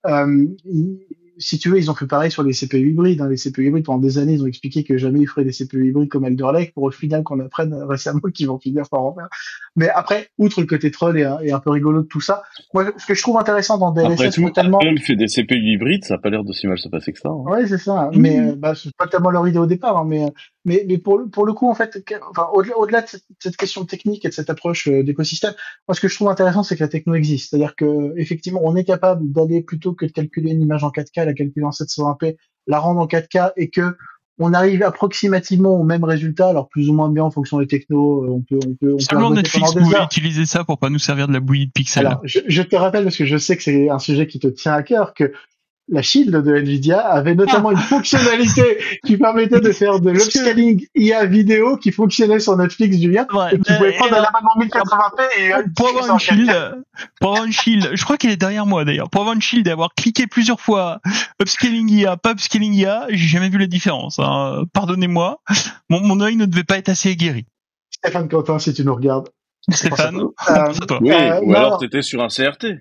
Si tu veux, ils ont fait pareil sur les CPU hybrides. Les CPU hybrides, pendant des années, ils ont expliqué que jamais ils feraient des CPU hybrides comme Alder Lake pour au final qu'on apprenne récemment qu'ils vont finir par en faire. Mais après, outre le côté troll et un peu rigolo de tout ça, moi, ce que je trouve intéressant dans DLSS, tout le monde fait des CPU hybrides, ça a pas l'air d'aussi mal se passer que ça. Hein. Ouais, c'est ça. Mais, c'est pas tellement leur idée au départ, mais pour le coup, en fait, au-delà de cette question technique et de cette approche d'écosystème, moi, ce que je trouve intéressant, c'est que la techno existe. C'est-à-dire que, effectivement, on est capable d'aller plutôt que de calculer une image en 4K, la calculer en 720p, la rendre en 4K et que on arrive approximativement au même résultat, alors plus ou moins bien en fonction des technos. On peut seulement Netflix pouvait utiliser ça pour pas nous servir de la bouillie de pixels. Alors, je te rappelle, parce que je sais que c'est un sujet qui te tient à cœur, que la Shield de Nvidia avait notamment une fonctionnalité qui permettait de faire de l'upscaling IA vidéo qui fonctionnait sur Netflix, Julien, et qui pouvait prendre un abonnement 1080p et pour avoir une Shield, je crois qu'elle est derrière moi d'ailleurs, pour avoir une Shield et avoir cliqué plusieurs fois upscaling IA, pas upscaling IA, j'ai jamais vu la différence. Hein. Pardonnez-moi, mon œil ne devait pas être assez aguerri. Stéphane Quentin, si tu nous regardes. Stéphane, oui, ou alors t'étais sur un CRT.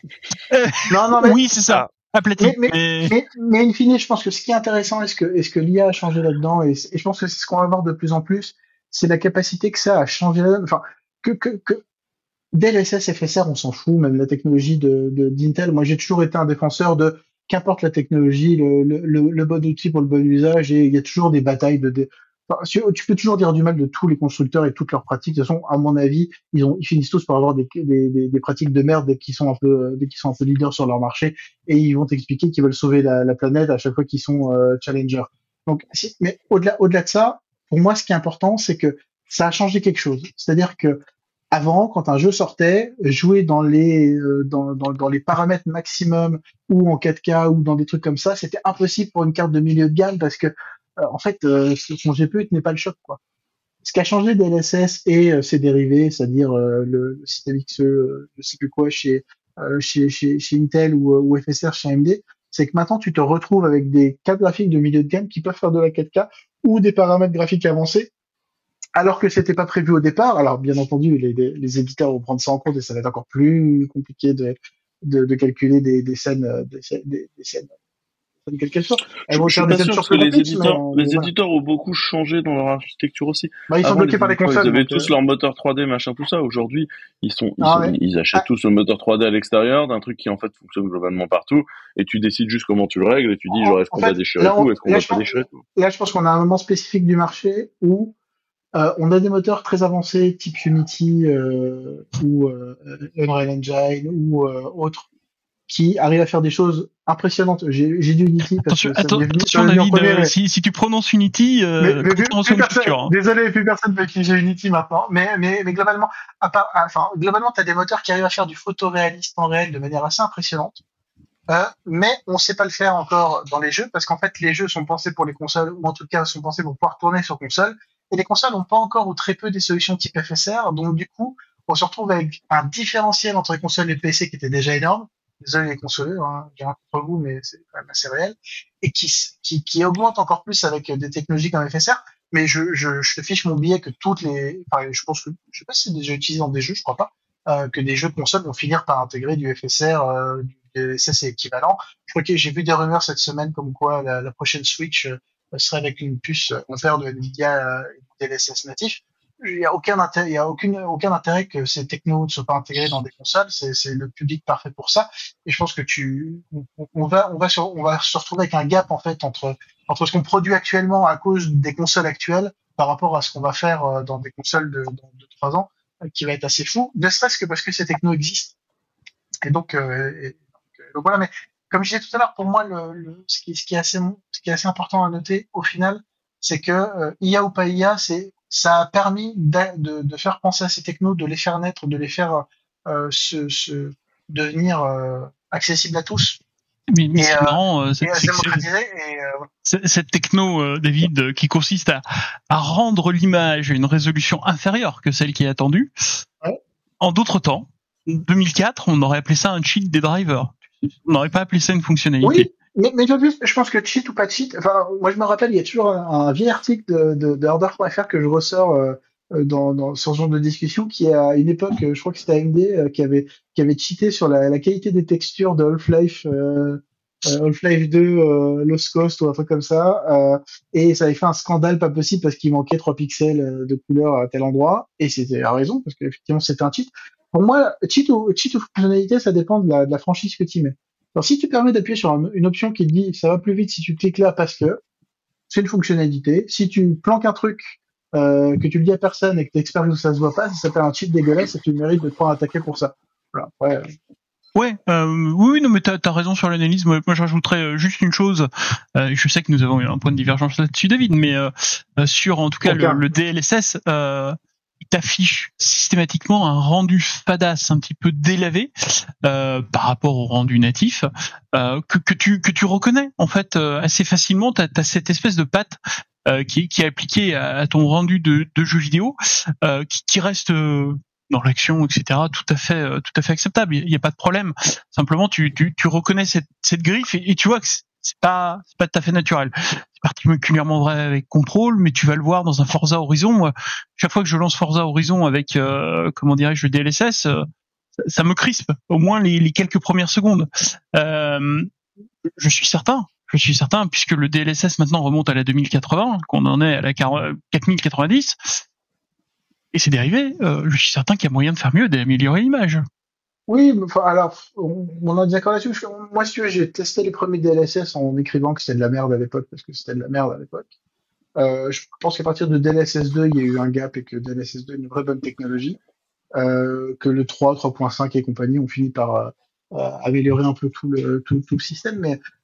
Mais oui, c'est ça. Mais in fine, je pense que ce qui est intéressant, est-ce que l'IA a changé là-dedans, et je pense que c'est ce qu'on va voir de plus en plus, c'est la capacité que ça a changé là-dedans. Enfin, que DLSS, FSR, on s'en fout, même la technologie d'Intel. Moi, j'ai toujours été un défenseur de qu'importe la technologie, le bon outil pour le bon usage, et il y a toujours des batailles tu peux toujours dire du mal de tous les constructeurs et toutes leurs pratiques. De toute façon, à mon avis, ils finissent tous par avoir des pratiques de merde dès qu'ils sont un peu leaders sur leur marché, et ils vont t'expliquer qu'ils veulent sauver la planète à chaque fois qu'ils sont challengers. Donc, mais au-delà de ça, pour moi, ce qui est important, c'est que ça a changé quelque chose. C'est-à-dire que avant, quand un jeu sortait, jouer dans les paramètres maximum ou en 4K ou dans des trucs comme ça, c'était impossible pour une carte de milieu de gamme parce que en fait, son GPU tenait pas le choc, quoi. Ce qui a changé DLSS et ses dérivés, c'est-à-dire le système XE, je sais plus quoi, chez Intel ou FSR chez AMD, c'est que maintenant tu te retrouves avec des cartes graphiques de milieu de gamme qui peuvent faire de la 4K ou des paramètres graphiques avancés, alors que c'était pas prévu au départ. Alors bien entendu, les éditeurs vont prendre ça en compte et ça va être encore plus compliqué de calculer des scènes quelque chose. Je suis pas sûr que les éditeurs ont beaucoup changé dans leur architecture aussi. Ils sont bloqués par les consoles. Ils avaient tous leur moteur 3D, machin, tout ça. Aujourd'hui, ils achètent tous le moteur 3D à l'extérieur d'un truc qui en fait fonctionne globalement partout, et tu décides juste comment tu le règles, et tu dis genre est-ce qu'on va déchirer tout, est-ce qu'on va pas déchirer tout. Là, je pense qu'on a un moment spécifique du marché où on a des moteurs très avancés type Unity ou Unreal Engine ou autres, qui arrive à faire des choses impressionnantes. J'ai dit Unity parce attention David, si tu prononces Unity, désolé, plus personne peut utiliser Unity maintenant, mais globalement, globalement, t'as des moteurs qui arrivent à faire du photoréaliste en réel de manière assez impressionnante. Mais on sait pas le faire encore dans les jeux parce qu'en fait, les jeux sont pensés pour les consoles, ou en tout cas sont pensés pour pouvoir tourner sur console, et les consoles n'ont pas encore ou très peu des solutions type FSR, donc du coup, on se retrouve avec un différentiel entre les consoles et le PC qui était déjà énorme. Désolé les consoleux, j'ai rien contre vous, mais c'est quand même assez réel, et qui augmente encore plus avec des technologies comme FSR. Mais je te fiche mon billet que je pense que, je sais pas si c'est déjà utilisé dans des jeux, je crois pas, que des jeux de console vont finir par intégrer du FSR, du DLSS équivalent. Je crois que j'ai vu des rumeurs cette semaine comme quoi la prochaine Switch serait avec une puce Ampere de Nvidia DLSS natif. Il y a aucun intérêt que ces technos ne soient pas intégrés dans des consoles. C'est le public parfait pour ça. Et je pense que on va se retrouver avec un gap en fait entre ce qu'on produit actuellement à cause des consoles actuelles par rapport à ce qu'on va faire dans des consoles dans 2-3 ans, qui va être assez fou, ne serait-ce que parce que ces technos existent. Et donc, donc voilà. Mais comme je disais tout à l'heure, pour moi, ce qui est assez important à noter au final, c'est que IA ou pas IA, ça a permis de faire penser à ces technos, de les faire naître, de les faire devenir accessibles à tous. Mais c'est marrant, cette techno, David, qui consiste à rendre l'image à une résolution inférieure que celle qui est attendue. Ouais. En d'autres temps, 2004, on aurait appelé ça un cheat des drivers. On n'aurait pas appelé ça une fonctionnalité. Oui, mais je pense que cheat ou pas cheat, enfin, moi je me rappelle, il y a toujours un vieil article de Hardware.fr que je ressors sur ce genre de discussion, qui est à une époque, je crois que c'était AMD qui avait cheaté sur la qualité des textures de Half-Life 2, Lost Coast ou un truc comme ça, et ça avait fait un scandale pas possible parce qu'il manquait 3 pixels de couleur à tel endroit, et c'était à raison parce qu'effectivement c'était un cheat. Pour moi, cheat ou fonctionnalité, ça dépend de la franchise que tu mets. Alors, si tu permets d'appuyer sur une option qui te dit ça va plus vite si tu cliques là parce que c'est une fonctionnalité. Si tu planques un truc que tu le dis à personne et que tu espères que ça se voit pas, ça s'appelle un cheat dégueulasse et tu mérites de te prendre attaquer pour ça. Voilà. Ouais. Ouais, oui, non, mais t'as raison sur l'analyse. Moi, je rajouterais juste une chose. Je sais que nous avons eu un point de divergence là-dessus, David, mais sur en tout cas le DLSS, il t'affiche systématiquement un rendu fadasse un petit peu délavé par rapport au rendu natif que tu reconnais en fait assez facilement. T'as cette espèce de patte qui est appliquée à ton rendu de jeu vidéo qui reste dans l'action, etc. Tout à fait acceptable. Il y a pas de problème. Simplement, tu reconnais cette griffe et tu vois que c'est pas tout à fait naturel. C'est particulièrement vrai avec Control, mais tu vas le voir dans un Forza Horizon. Moi, chaque fois que je lance Forza Horizon avec comment dirais-je, le DLSS, ça me crispe au moins les quelques premières secondes. Je suis certain, puisque le DLSS maintenant remonte à la 2080, qu'on en est à la 4090. Et c'est dérivé, je suis certain qu'il y a moyen de faire mieux, d'améliorer l'image. Oui, alors, on en est d'accord là-dessus. Moi, si tu veux, j'ai testé les premiers DLSS en écrivant que c'était de la merde à l'époque, parce que c'était de la merde à l'époque. Je pense qu'à partir de DLSS 2, il y a eu un gap et que DLSS 2 est une vraie bonne technologie. Que le 3, 3.5 et compagnie ont fini par améliorer un peu tout le système.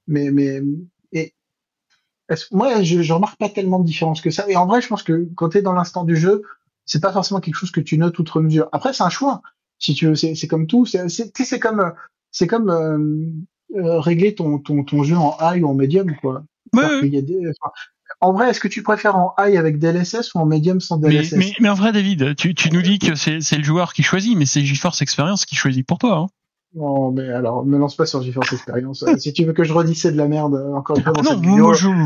Moi, je remarque pas tellement de différence que ça. Et en vrai, je pense que quand tu es dans l'instant du jeu, c'est pas forcément quelque chose que tu notes outre mesure. Après, c'est un choix. Si tu veux, c'est comme tout. C'est comme régler ton jeu en high ou en medium, quoi. En vrai, est-ce que tu préfères en high avec DLSS ou en medium sans DLSS? Mais en vrai, David, tu nous dis que c'est le joueur qui choisit, mais c'est GeForce Experience qui choisit pour toi. Hein. Non, mais alors, me lance pas sur GeForce Experience. Si tu veux que je redise c'est de la merde, encore une fois, dans cette vidéo. Moi, je...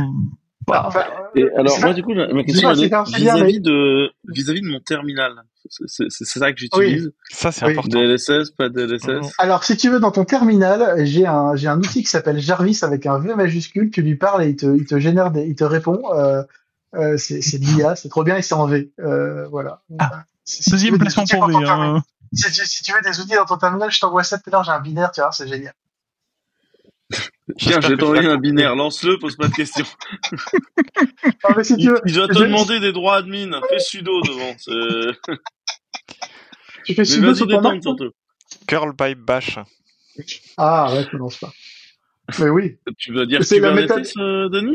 Et alors, moi, du coup, ma question est vis-à-vis de mon terminal. C'est ça que j'utilise. Oui. Ça, c'est important. DLSS, pas DLSS. Alors, si tu veux, dans ton terminal, j'ai un outil qui s'appelle Jarvis avec un V majuscule. Tu lui parles et il te génère il te répond. C'est de l'IA, c'est trop bien et c'est en V. Voilà. Deuxième placement pour V. Si tu veux des outils dans ton terminal, je t'envoie ça tout à l'heure. J'ai un binaire, tu vois, c'est génial. Tiens, je vais t'envoyer un binaire, lance-le, pose pas de questions. Non, mais si tu veux, il doit te demander des droits admin, fais sudo devant. Tu fais sudo sur ton Mac, surtout. Curl by bash. Ah ouais, tu lances pas. Mais oui. Tu veux dire Kubernetes, Denis?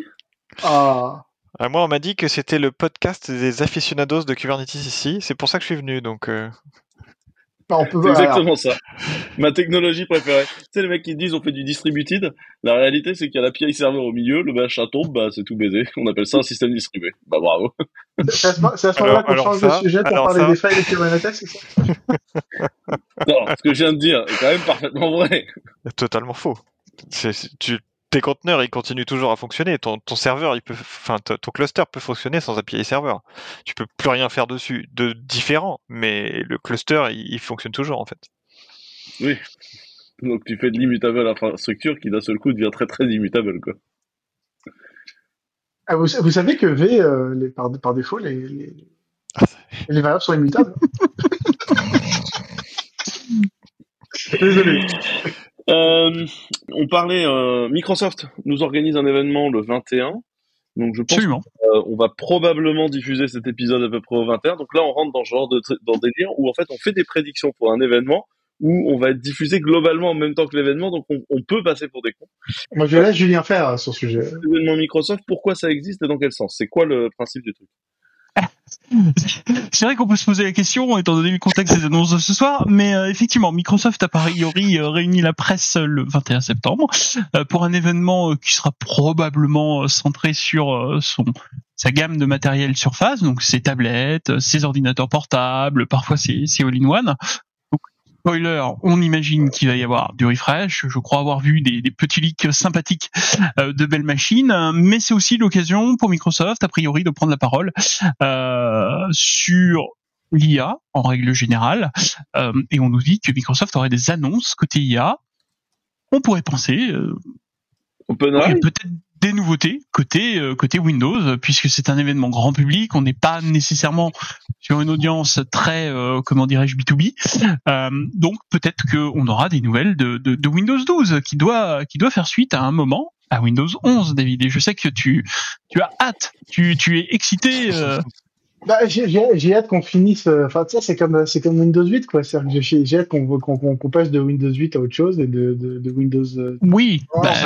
Moi, on m'a dit que c'était le podcast des aficionados de Kubernetes ici. C'est pour ça que je suis venu, donc... C'est exactement ça. Ma technologie préférée. Tu sais, les mecs qui disent on fait du distributed. La réalité, c'est qu'il y a l'API serveur au milieu, le machin tombe, c'est tout baisé. On appelle ça un système distribué. Bravo. C'est à ce moment-là qu'on change de sujet pour parler des failles de Kubernetes, c'est ça? Non, ce que je viens de dire est quand même parfaitement vrai. Totalement faux. Tes conteneurs, ils continuent toujours à fonctionner. Ton serveur, ton cluster peut fonctionner sans API serveur. Tu peux plus rien faire dessus de différent, mais le cluster, il fonctionne toujours en fait. Oui. Donc tu fais de l'immutable infrastructure qui d'un seul coup devient très très immutable, quoi. Vous savez que V, par défaut, les variables sont immutables. Désolé. On parlait, Microsoft nous organise un événement le 21. Donc je pense qu'on va probablement diffuser cet épisode à peu près au 21. Donc là, on rentre dans ce genre dans délire où en fait on fait des prédictions pour un événement où on va être diffusé globalement en même temps que l'événement. Donc on peut passer pour des cons. Moi, je laisse Julien faire sur ce sujet. L'événement Microsoft, pourquoi ça existe et dans quel sens? C'est quoi le principe du truc? C'est vrai qu'on peut se poser la question, étant donné le contexte des annonces de ce soir, mais effectivement, Microsoft a priori réuni la presse le 21 septembre pour un événement qui sera probablement centré sur sa gamme de matériel Surface, donc ses tablettes, ses ordinateurs portables, parfois ses all-in-one. Spoiler, on imagine qu'il va y avoir du refresh. Je crois avoir vu des petits leaks sympathiques de belles machines, mais c'est aussi l'occasion pour Microsoft, a priori, de prendre la parole sur l'IA en règle générale. Et on nous dit que Microsoft aurait des annonces côté IA. On pourrait penser peut-être des nouveautés côté Windows, puisque c'est un événement grand public. On n'est pas nécessairement sur une audience très comment dirais-je B2B, donc peut-être qu'on aura des nouvelles de Windows 12 qui doit faire suite à un moment à Windows 11, David. Et je sais que tu as hâte, tu es excité. J'ai hâte qu'on finisse. Enfin, tu sais, c'est comme Windows 8, quoi. C'est-à-dire que j'ai hâte qu'on passe de Windows 8 à autre chose et de Windows. Oui.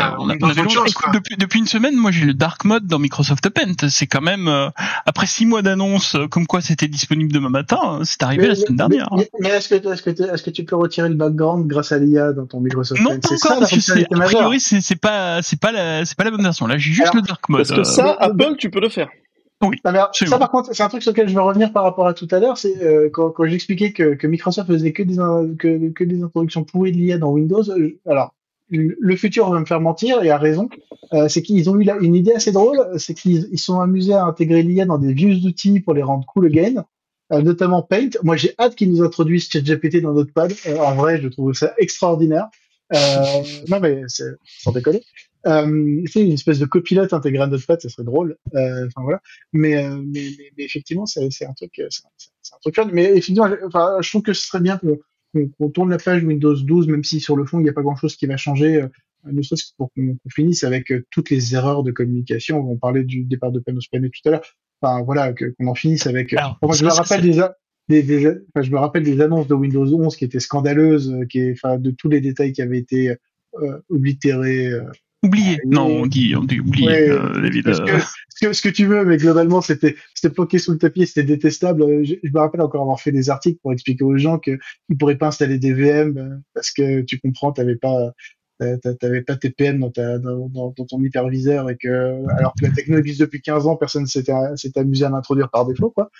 Depuis une semaine, moi j'ai le dark mode dans Microsoft Paint. C'est quand même après 6 mois d'annonce, comme quoi c'était disponible demain matin. C'est arrivé la semaine dernière. Mais est-ce que tu peux retirer le background grâce à l'IA dans ton Microsoft Paint? Non, pas encore. Parce que a priori, c'est pas la bonne version. Là, j'ai juste le dark mode. Parce que ça, Apple, tu peux le faire. Oui. Ça, par contre, c'est un truc sur lequel je veux revenir par rapport à tout à l'heure. C'est quand j'expliquais que Microsoft faisait que des introductions pourries de l'IA dans Windows. Alors, le futur va me faire mentir et a raison. C'est qu'ils ont eu une idée assez drôle. C'est qu'ils sont amusés à intégrer l'IA dans des vieux outils pour les rendre cool again, notamment Paint. Moi, j'ai hâte qu'ils nous introduisent ChatGPT dans Notepad. En vrai, je trouve ça extraordinaire. Non, mais c'est sans déconner. C'est une espèce de copilote intégré à Notepad, ça serait drôle. Enfin voilà. Mais effectivement, c'est un truc, c'est un truc fun. Mais effectivement, je trouve que ce serait bien qu'on tourne la page Windows 12, même si sur le fond il n'y a pas grand-chose qui va changer. Ne serait-ce que pour qu'on finisse avec toutes les erreurs de communication. On parlait du départ de Panos Panay tout à l'heure. Enfin voilà, qu'on en finisse avec. Moi, je me rappelle je me rappelle des annonces de Windows 11 qui étaient scandaleuses, de tous les détails qui avaient été oblitérés. Oublié. Non, on dit oublié. Ce que tu veux, mais globalement, c'était bloqué sous le tapis, c'était détestable. Je me rappelle encore avoir fait des articles pour expliquer aux gens qu'ils pourraient pas installer des VM parce que tu comprends, t'avais pas TPM dans ton hyperviseur et que, alors que la techno existe depuis 15 ans, personne s'était amusé à l'introduire par défaut, quoi.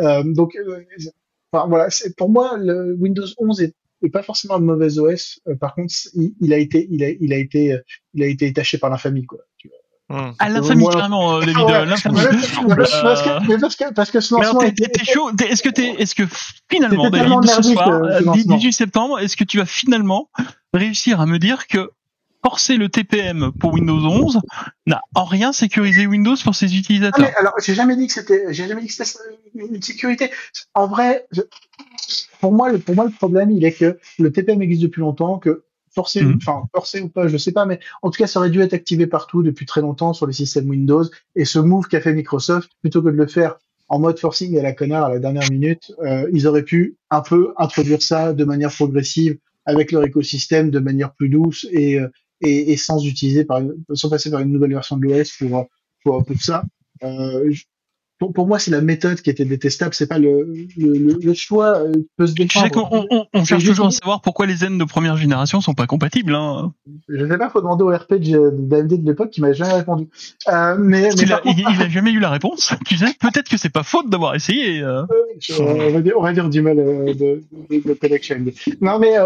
Voilà, pour moi, le Windows 11 est pas forcément un mauvais OS. Par contre, il a été étaché par l'infamie, quoi. À l'infamie, carrément, David. L'infamie. Parce que ce lancement t'es chaud. Est-ce que finalement, David, ce soir, 18 septembre, est-ce que tu vas finalement réussir à me dire que forcer le TPM pour Windows 11 n'a en rien sécurisé Windows pour ses utilisateurs? Alors, j'ai jamais dit que c'était une sécurité. En vrai, pour moi, le problème, il est que le TPM existe depuis longtemps, que forcé ou pas, je sais pas, mais en tout cas, ça aurait dû être activé partout depuis très longtemps sur les systèmes Windows. Et ce move qu'a fait Microsoft, plutôt que de le faire en mode forcing à la connard à la dernière minute, ils auraient pu un peu introduire ça de manière progressive avec leur écosystème de manière plus douce et sans passer par une nouvelle version de l'OS pour ça. Pour moi, c'est la méthode qui était détestable. C'est pas le choix peut se défendre. Tu sais qu'on cherche toujours à savoir pourquoi les Zen de première génération sont pas compatibles. Hein. Je sais pas, faut demander au RP d'AMD de l'époque qui m'a jamais répondu. Il a jamais eu la réponse. Tu sais, peut-être que c'est pas faute d'avoir essayé. On va dire du mal de collection. Non, mais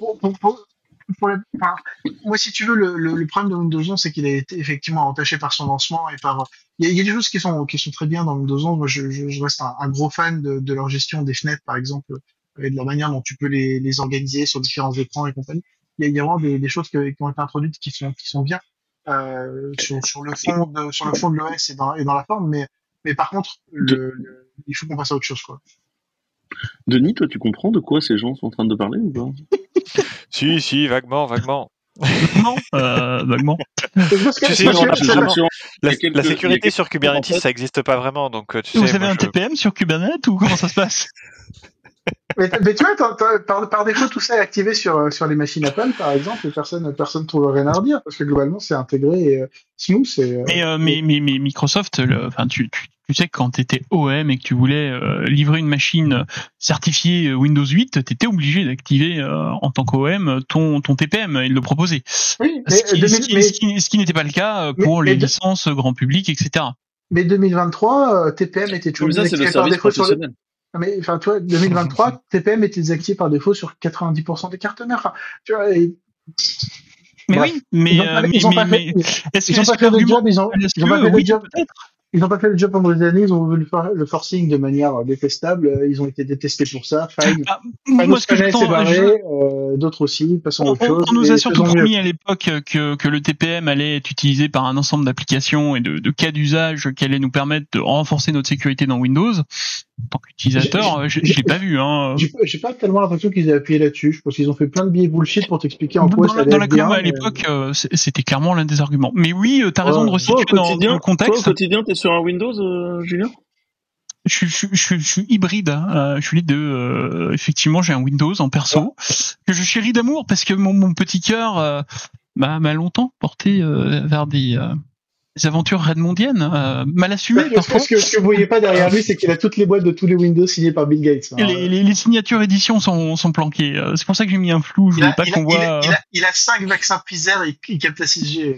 moi, si tu veux, le problème de Windows 11, c'est qu'il a été effectivement entaché par son lancement et par. Il y a des choses qui sont très bien dans Windows 11. Moi, je reste un gros fan de leur gestion des fenêtres, par exemple, et de la manière dont tu peux les organiser sur différents écrans et compagnie. Il y a vraiment des choses qui ont été introduites qui sont bien. sur le fond de l'OS et dans la forme, mais par contre, il faut qu'on passe à autre chose, quoi. Denis, toi, tu comprends de quoi ces gens sont en train de parler ou pas? Si, vaguement. Non, vaguement. Tu sais, la sécurité sur Kubernetes, ça n'existe pas vraiment, donc tu sais. Vous avez un TPM sur Kubernetes ou comment ça se passe? Mais tu vois, par défaut, tout ça est activé sur les machines Apple, par exemple, et personne trouve rien à redire, parce que globalement, c'est intégré et smooth. Mais Microsoft, tu sais que quand tu étais OEM et que tu voulais livrer une machine certifiée Windows 8, tu étais obligé d'activer en tant qu'OEM ton TPM et de le proposer. Oui, ce qui n'était pas le cas pour les licences grand public, etc. Mais 2023, TPM était toujours désactivé par défaut sur le... Mais enfin, tu vois, 2023, TPM était désactivé par défaut sur 90% des cartes mères. Enfin, tu vois. Mais bref, oui, mais ils ont pas fait le job. Ils ont pas fait le job. Ils n'ont pas fait le job pendant des années, ils ont voulu faire le forcing de manière détestable, ils ont été détestés pour ça. Moi, ce que j'attends, d'autres aussi, passons à autre chose. On nous a surtout promis à l'époque que le TPM allait être utilisé par un ensemble d'applications et de cas d'usage qui allaient nous permettre de renforcer notre sécurité dans Windows. En tant qu'utilisateur, je l'ai pas vu. J'ai pas tellement l'impression qu'ils aient appuyé là-dessus. Je pense qu'ils ont fait plein de billets bullshit pour t'expliquer en quoi ça allait être bien. Dans la com, à mais... l'époque, c'était clairement l'un des arguments. Mais oui, t'as raison de resituer dans le contexte. Toi, au quotidien, t'es sur un Windows, Julien? Je suis hybride. Je suis les deux. Effectivement, j'ai un Windows en perso que je chéris d'amour parce que mon petit cœur m'a longtemps porté vers des aventures redmondiennes, mal assumées parfois. Ce que vous voyez pas derrière lui, c'est qu'il a toutes les boîtes de tous les Windows signées par Bill Gates. Les signatures éditions sont planquées. C'est pour ça que j'ai mis un flou. Je voulais pas qu'on voit. Il a 5 vaccins Pfizer et il capte la 6G.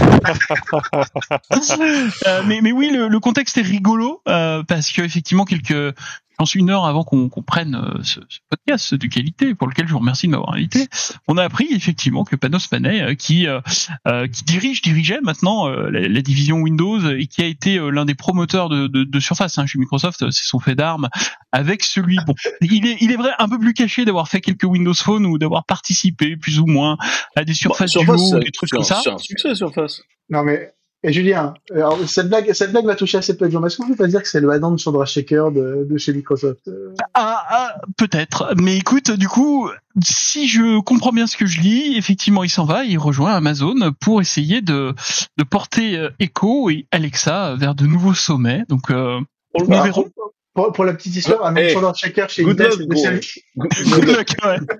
Mais oui, le contexte est rigolo parce que effectivement j'en suis 1 heure avant qu'on prenne ce podcast de qualité pour lequel je vous remercie de m'avoir invité. On a appris effectivement que Panos Panay, qui dirigeait maintenant la division Windows et qui a été l'un des promoteurs de Surface chez Microsoft, c'est son fait d'armes avec celui. Bon, il est vrai un peu plus caché d'avoir fait quelques Windows Phone ou d'avoir participé plus ou moins à des Surface Duo, des trucs comme ça. C'est un succès Surface. Non mais. Et Julien, alors cette blague va toucher assez peu de gens. Est-ce qu'on peut pas dire que c'est le add-on de Sandra Shaker de chez Microsoft? Peut-être. Mais écoute, du coup, si je comprends bien ce que je lis, effectivement, il s'en va, il rejoint Amazon pour essayer de porter Echo et Alexa vers de nouveaux sommets. Donc, nous verrons. Pour la petite histoire, un Sandra Shaker chez Intel, Good luck.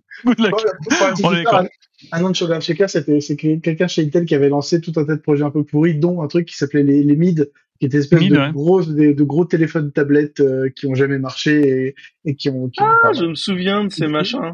Un nom de Sugar Shaker, c'est quelqu'un chez Intel qui avait lancé tout un tas de projets un peu pourris, dont un truc qui s'appelait les MID, qui étaient espèces de gros téléphones tablettes qui ont jamais marché et qui ont. Je me souviens de ces machins.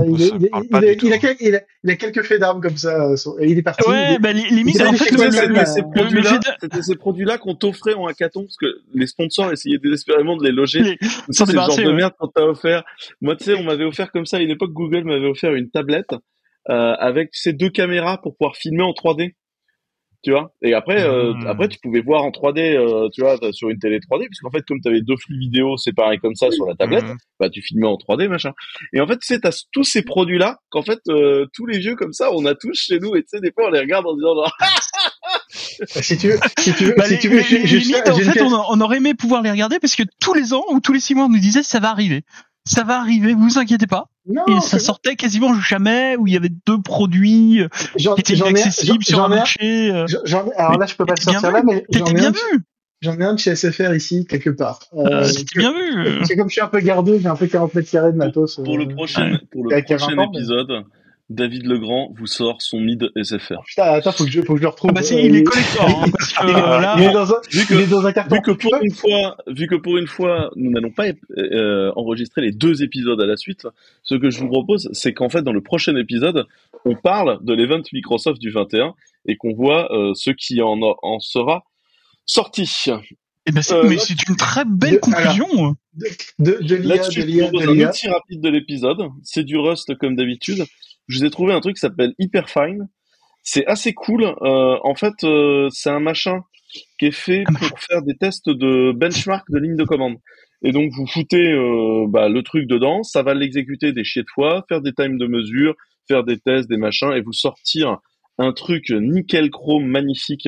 Il a quelques faits d'armes comme ça. Il est parti. Ouais, les MID, en fait, c'était ces produits-là qu'on t'offrait en hackathon parce que les sponsors essayaient désespérément de les loger. C'est le genre de merde qu'on t'a offert. Moi, tu sais, on m'avait offert comme ça à une époque. Google m'avait offert une tablette avec ces 2 caméras pour pouvoir filmer en 3D. Tu vois, et après tu pouvais voir en 3D, tu vois, sur une télé 3D, puisqu'en fait, comme tu avais 2 flux vidéo séparés comme ça sur la tablette, tu filmais en 3D, machin. Et en fait, tu sais, t'as tous ces produits-là, qu'en fait, tous les vieux comme ça, on a tous chez nous, et tu sais, des fois, on les regarde en disant genre, si tu veux, on aurait aimé pouvoir les regarder parce que tous les ans ou tous les 6 mois, on nous disait ça va arriver. Ça va arriver, vous inquiétez pas. Non, et ça sortait quasiment jamais, où il y avait 2 produits qui étaient inaccessibles sur un marché. Alors là, je peux pas le sortir là, mais j'en ai un de chez SFR ici, quelque part. C'était bien vu. C'est comme je suis un peu gardeux, j'ai un peu 40 mètres carrés de matos. Pour le prochain épisode, David Legrand vous sort son mid SFR. Putain, attends, faut que je le retrouve. Il est collector. Il est dans un carton. Vu que pour une fois, nous n'allons pas enregistrer les 2 épisodes à la suite, ce que je vous propose, c'est qu'en fait, dans le prochain épisode, on parle de l'event Microsoft du 21 et qu'on voit ce qui en sera sorti. Mais c'est une très belle conclusion. Là-dessus, je propose un outil rapide de l'épisode. C'est du Rust comme d'habitude. Je vous ai trouvé un truc qui s'appelle Hyperfine. C'est assez cool. En fait, c'est un machin qui est fait pour faire des tests de benchmark de ligne de commande. Et donc, vous foutez le truc dedans, ça va l'exécuter des chiers de fois, faire des times de mesure, faire des tests, des machins, et vous sortir un truc nickel chrome magnifique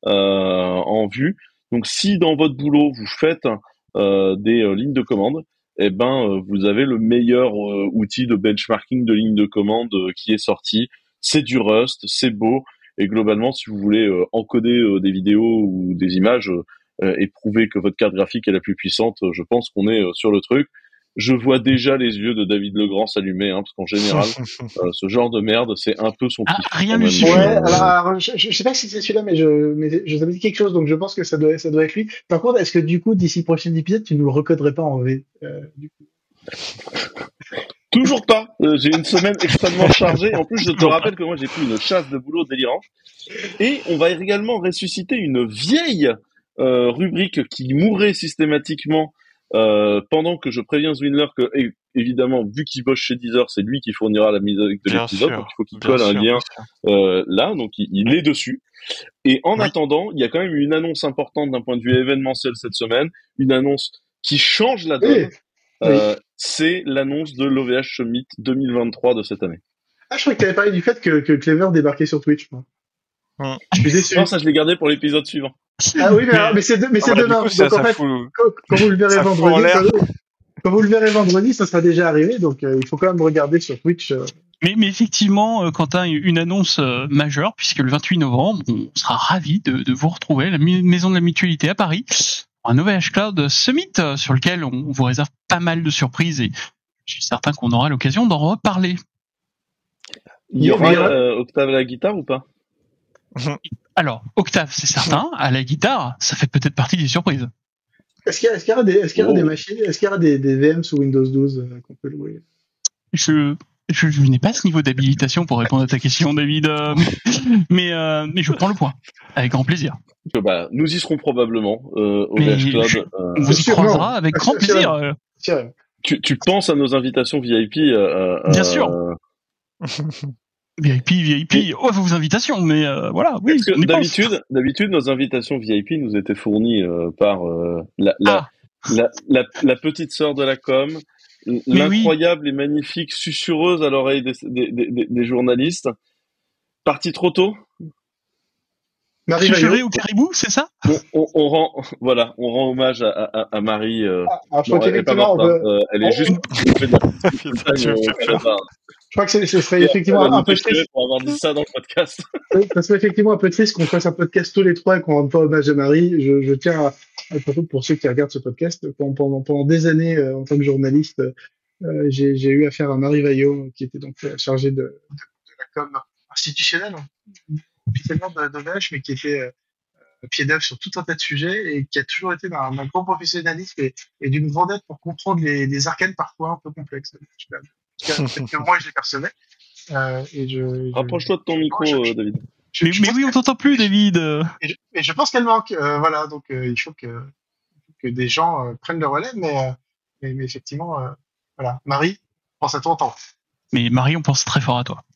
en vue. Donc si dans votre boulot vous faites des lignes de commande, eh ben vous avez le meilleur outil de benchmarking de lignes de commande qui est sorti. C'est du Rust, c'est beau, et globalement si vous voulez encoder des vidéos ou des images et prouver que votre carte graphique est la plus puissante, je pense qu'on est sur le truc. Je vois déjà les yeux de David Legrand s'allumer, parce qu'en général, ce genre de merde, c'est un peu son kiff. Rien lui suffit. Ouais, alors, je sais pas si c'est celui-là, mais je me dis quelque chose, donc je pense que ça doit être lui. Par contre, est-ce que du coup, d'ici le prochain épisode, tu nous le recoderais pas en V, du coup? Toujours pas. J'ai une semaine extrêmement chargée. En plus, je te rappelle que moi, j'ai pris une chasse de boulot délirante. Et on va également ressusciter une vieille rubrique qui mourrait systématiquement pendant que je préviens Zwindler que, évidemment, vu qu'il bosse chez Deezer, c'est lui qui fournira la mise avec de l'épisode. Donc, il faut qu'il colle un lien là. Donc, il est dessus. Et en attendant, il y a quand même une annonce importante d'un point de vue événementiel cette semaine. Une annonce qui change la donne. C'est l'annonce de l'OVH Summit 2023 de cette année. Ah, je croyais que tu avais parlé du fait que Clever débarquait sur Twitch, moi. Je suis déçu. Non, ça, je l'ai gardé pour l'épisode suivant. Ah oui, mais c'est demain. Donc, en fait, quand vous le verrez vendredi, ça sera déjà arrivé. Donc, il faut quand même regarder sur Twitch. Mais effectivement, Quentin, une annonce majeure, puisque le 28 novembre, on sera ravis de vous retrouver à la Maison de la Mutualité à Paris, un OVH Cloud Summit sur lequel on vous réserve pas mal de surprises et je suis certain qu'on aura l'occasion d'en reparler. Il y aura Octave à la guitare ou pas? Alors, Octave, c'est certain. À la guitare, ça fait peut-être partie des surprises. Est-ce qu'il y aura des machines? Est-ce qu'il y aura des VM sous Windows 12 qu'on peut louer? Je n'ai pas ce niveau d'habilitation pour répondre à ta question, David, mais je prends le point, avec grand plaisir. Nous y serons probablement au VH Cloud. On vous y croisera avec grand plaisir. Tu penses à nos invitations VIP Bien sûr. VIP, vos invitations, mais voilà, oui. Parce que d'habitude, nos invitations VIP nous étaient fournies par la petite sœur de la com, l'incroyable et magnifique susurreuse à l'oreille des journalistes. Parti trop tôt? Susurré au caribou, c'est ça? On rend hommage à Marie. Elle est juste. Je crois que ce serait effectivement un peu triste. Pour avoir dit ça dans le podcast. Ça serait effectivement un peu triste qu'on fasse un podcast tous les trois et qu'on rende pas hommage à Marie. Je tiens pour ceux qui regardent ce podcast, pendant des années, en tant que journaliste, j'ai eu affaire à Marie Vaillot, qui était donc chargée de la com institutionnelle, officiellement de VH, mais qui était pied d'œuvre sur tout un tas de sujets et qui a toujours été d'un grand professionnalisme et d'une grande aide pour comprendre les arcanes parfois un peu complexes. Que moi je les percevais. Rapproche-toi de ton micro, David. Mais oui, on t'entend plus, David. Et je pense qu'elle manque. Voilà, donc il faut que des gens prennent le relais, mais effectivement, voilà. Marie, pense à toi en temps. Mais Marie, on pense très fort à toi.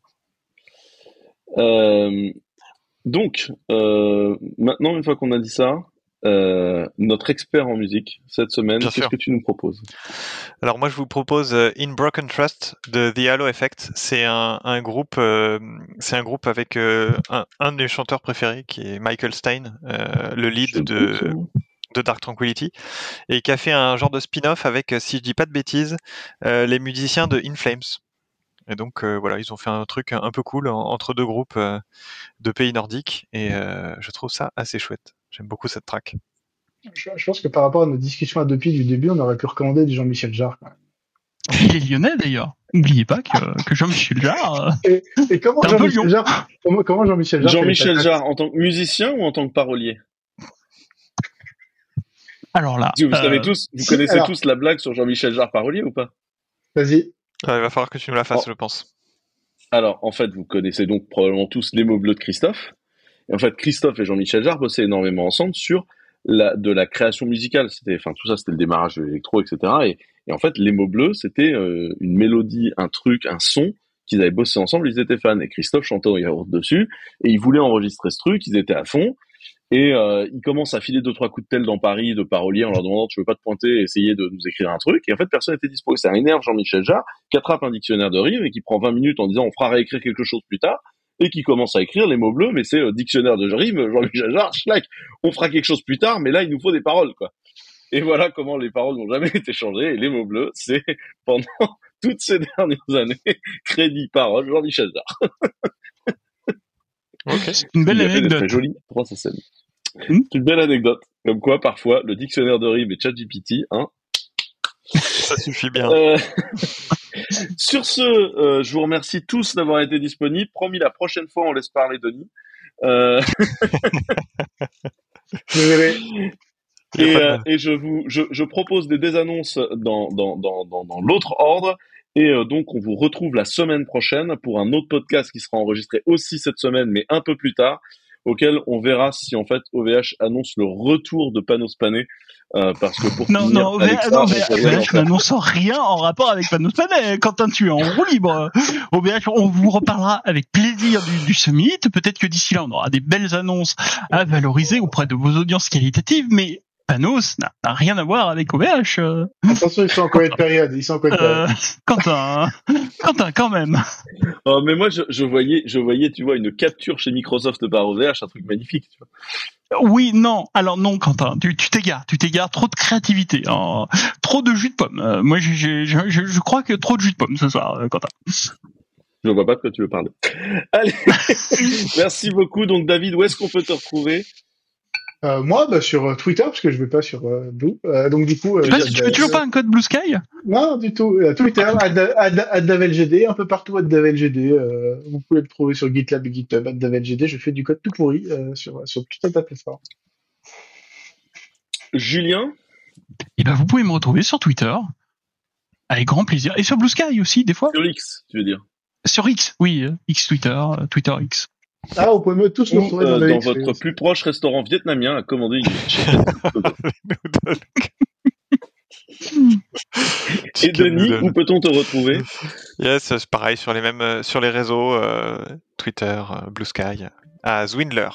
Donc, maintenant, une fois qu'on a dit ça, notre expert en musique cette semaine, qu'est-ce que tu nous proposes? Alors moi je vous propose In Broken Trust de The Halo Effect. C'est un groupe avec un de mes chanteurs préférés qui est Michael Stein, le lead de Dark Tranquillity, et qui a fait un genre de spin-off avec, si je dis pas de bêtises, les musiciens de In Flames. Et donc voilà, ils ont fait un truc un peu cool entre deux groupes de pays nordiques et je trouve ça assez chouette. J'aime beaucoup cette track. Je pense que par rapport à nos discussions à deux pieds du début, on aurait pu recommander du Jean-Michel Jarre. Quand même. Il est lyonnais d'ailleurs. N'oubliez pas que Jean-Michel Jarre. Et comment Jean-Michel Jarre Jean-Michel Jarre en tant que musicien ou en tant que parolier? Alors là, vous connaissez tous la blague sur Jean-Michel Jarre parolier ou pas? Vas-y. Il va falloir que tu nous la fasses, je pense. Alors, en fait, vous connaissez donc probablement tous les mots bleus de Christophe. Et en fait, Christophe et Jean-Michel Jarre bossaient énormément ensemble sur de la création musicale. Tout ça, c'était le démarrage de l'électro, etc. Et en fait, les mots bleus, c'était une mélodie, un truc, un son qu'ils avaient bossé ensemble. Ils étaient fans. Et Christophe chantait au yaourt dessus. Et ils voulaient enregistrer ce truc. Ils étaient à fond. Et ils commencent à filer 2-3 coups de tel dans Paris de paroliers en leur demandant tu veux pas te pointer et essayer de nous écrire un truc. Et en fait, personne n'était dispo. Et ça énerve Jean-Michel Jarre qui attrape un dictionnaire de rimes et qui prend 20 minutes en disant on fera réécrire quelque chose plus tard. et qui commence à écrire les mots bleus, mais c'est dictionnaire de rime, Jean-Michel Jarre, schlack, on fera quelque chose plus tard, mais là il nous faut des paroles, quoi. Et voilà comment les paroles n'ont jamais été changées, et les mots bleus, c'est pendant toutes ces dernières années, crédit parole, Jean-Michel Jarre. Okay. C'est une belle anecdote. Très jolie, c'est une belle anecdote. Comme quoi, parfois, le dictionnaire de rime et ChatGPT, hein. Ça suffit bien. Sur ce, je vous remercie tous d'avoir été disponibles. Promis, la prochaine fois, on laisse parler Denis. Et je propose des désannonces dans l'autre ordre. Et donc, on vous retrouve la semaine prochaine pour un autre podcast qui sera enregistré aussi cette semaine, mais un peu plus tard, auquel on verra si en fait OVH annonce le retour de Panos Panay, parce que pour OVH n'annonce rien en rapport avec Panos Panay. Quentin, tu es en roue libre. OVH, on vous reparlera avec plaisir du Summit. Peut-être que d'ici là, on aura des belles annonces à valoriser auprès de vos audiences qualitatives, mais Panos n'a rien à voir avec OVH. Attention, ils sont en quoi de période. Quentin, quand même. Oh, mais moi, je voyais, tu vois, une capture chez Microsoft par OVH, un truc magnifique, tu vois. Oui, non. Alors non, Quentin, tu t'égares. Trop de créativité, hein. Trop de jus de pomme. Moi, je crois que trop de jus de pomme ce soir, Quentin. Je vois pas de quoi tu veux parler. Allez, merci beaucoup. Donc, David, où est-ce qu'on peut te retrouver? Moi, sur Twitter, parce que je vais pas sur Blue. Donc du coup, tu veux toujours pas un code Blue Sky? Non, du tout. Twitter, @davelgd, un peu partout @davelgd. Vous pouvez me trouver sur GitLab et GitHub @davelgd. Je fais du code tout pourri sur tout un tas de plateformes. Julien? Eh ben, vous pouvez me retrouver sur Twitter avec grand plaisir et sur Blue Sky aussi des fois. Sur X, tu veux dire? Sur X, oui, X Twitter X. Ah, vous pouvez tous me retrouver dans votre plus proche restaurant vietnamien à commander Et Denis, où peut-on te retrouver? Yes, c'est pareil sur les réseaux Twitter, Blue Sky, à Zwindler.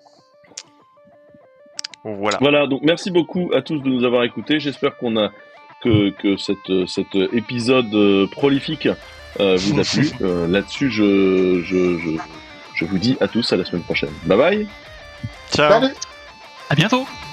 Voilà, donc merci beaucoup à tous de nous avoir écoutés. J'espère que cet épisode prolifique vous a plu. Là-dessus, je vous dis à tous à la semaine prochaine. Bye bye. Ciao. Salut. À bientôt.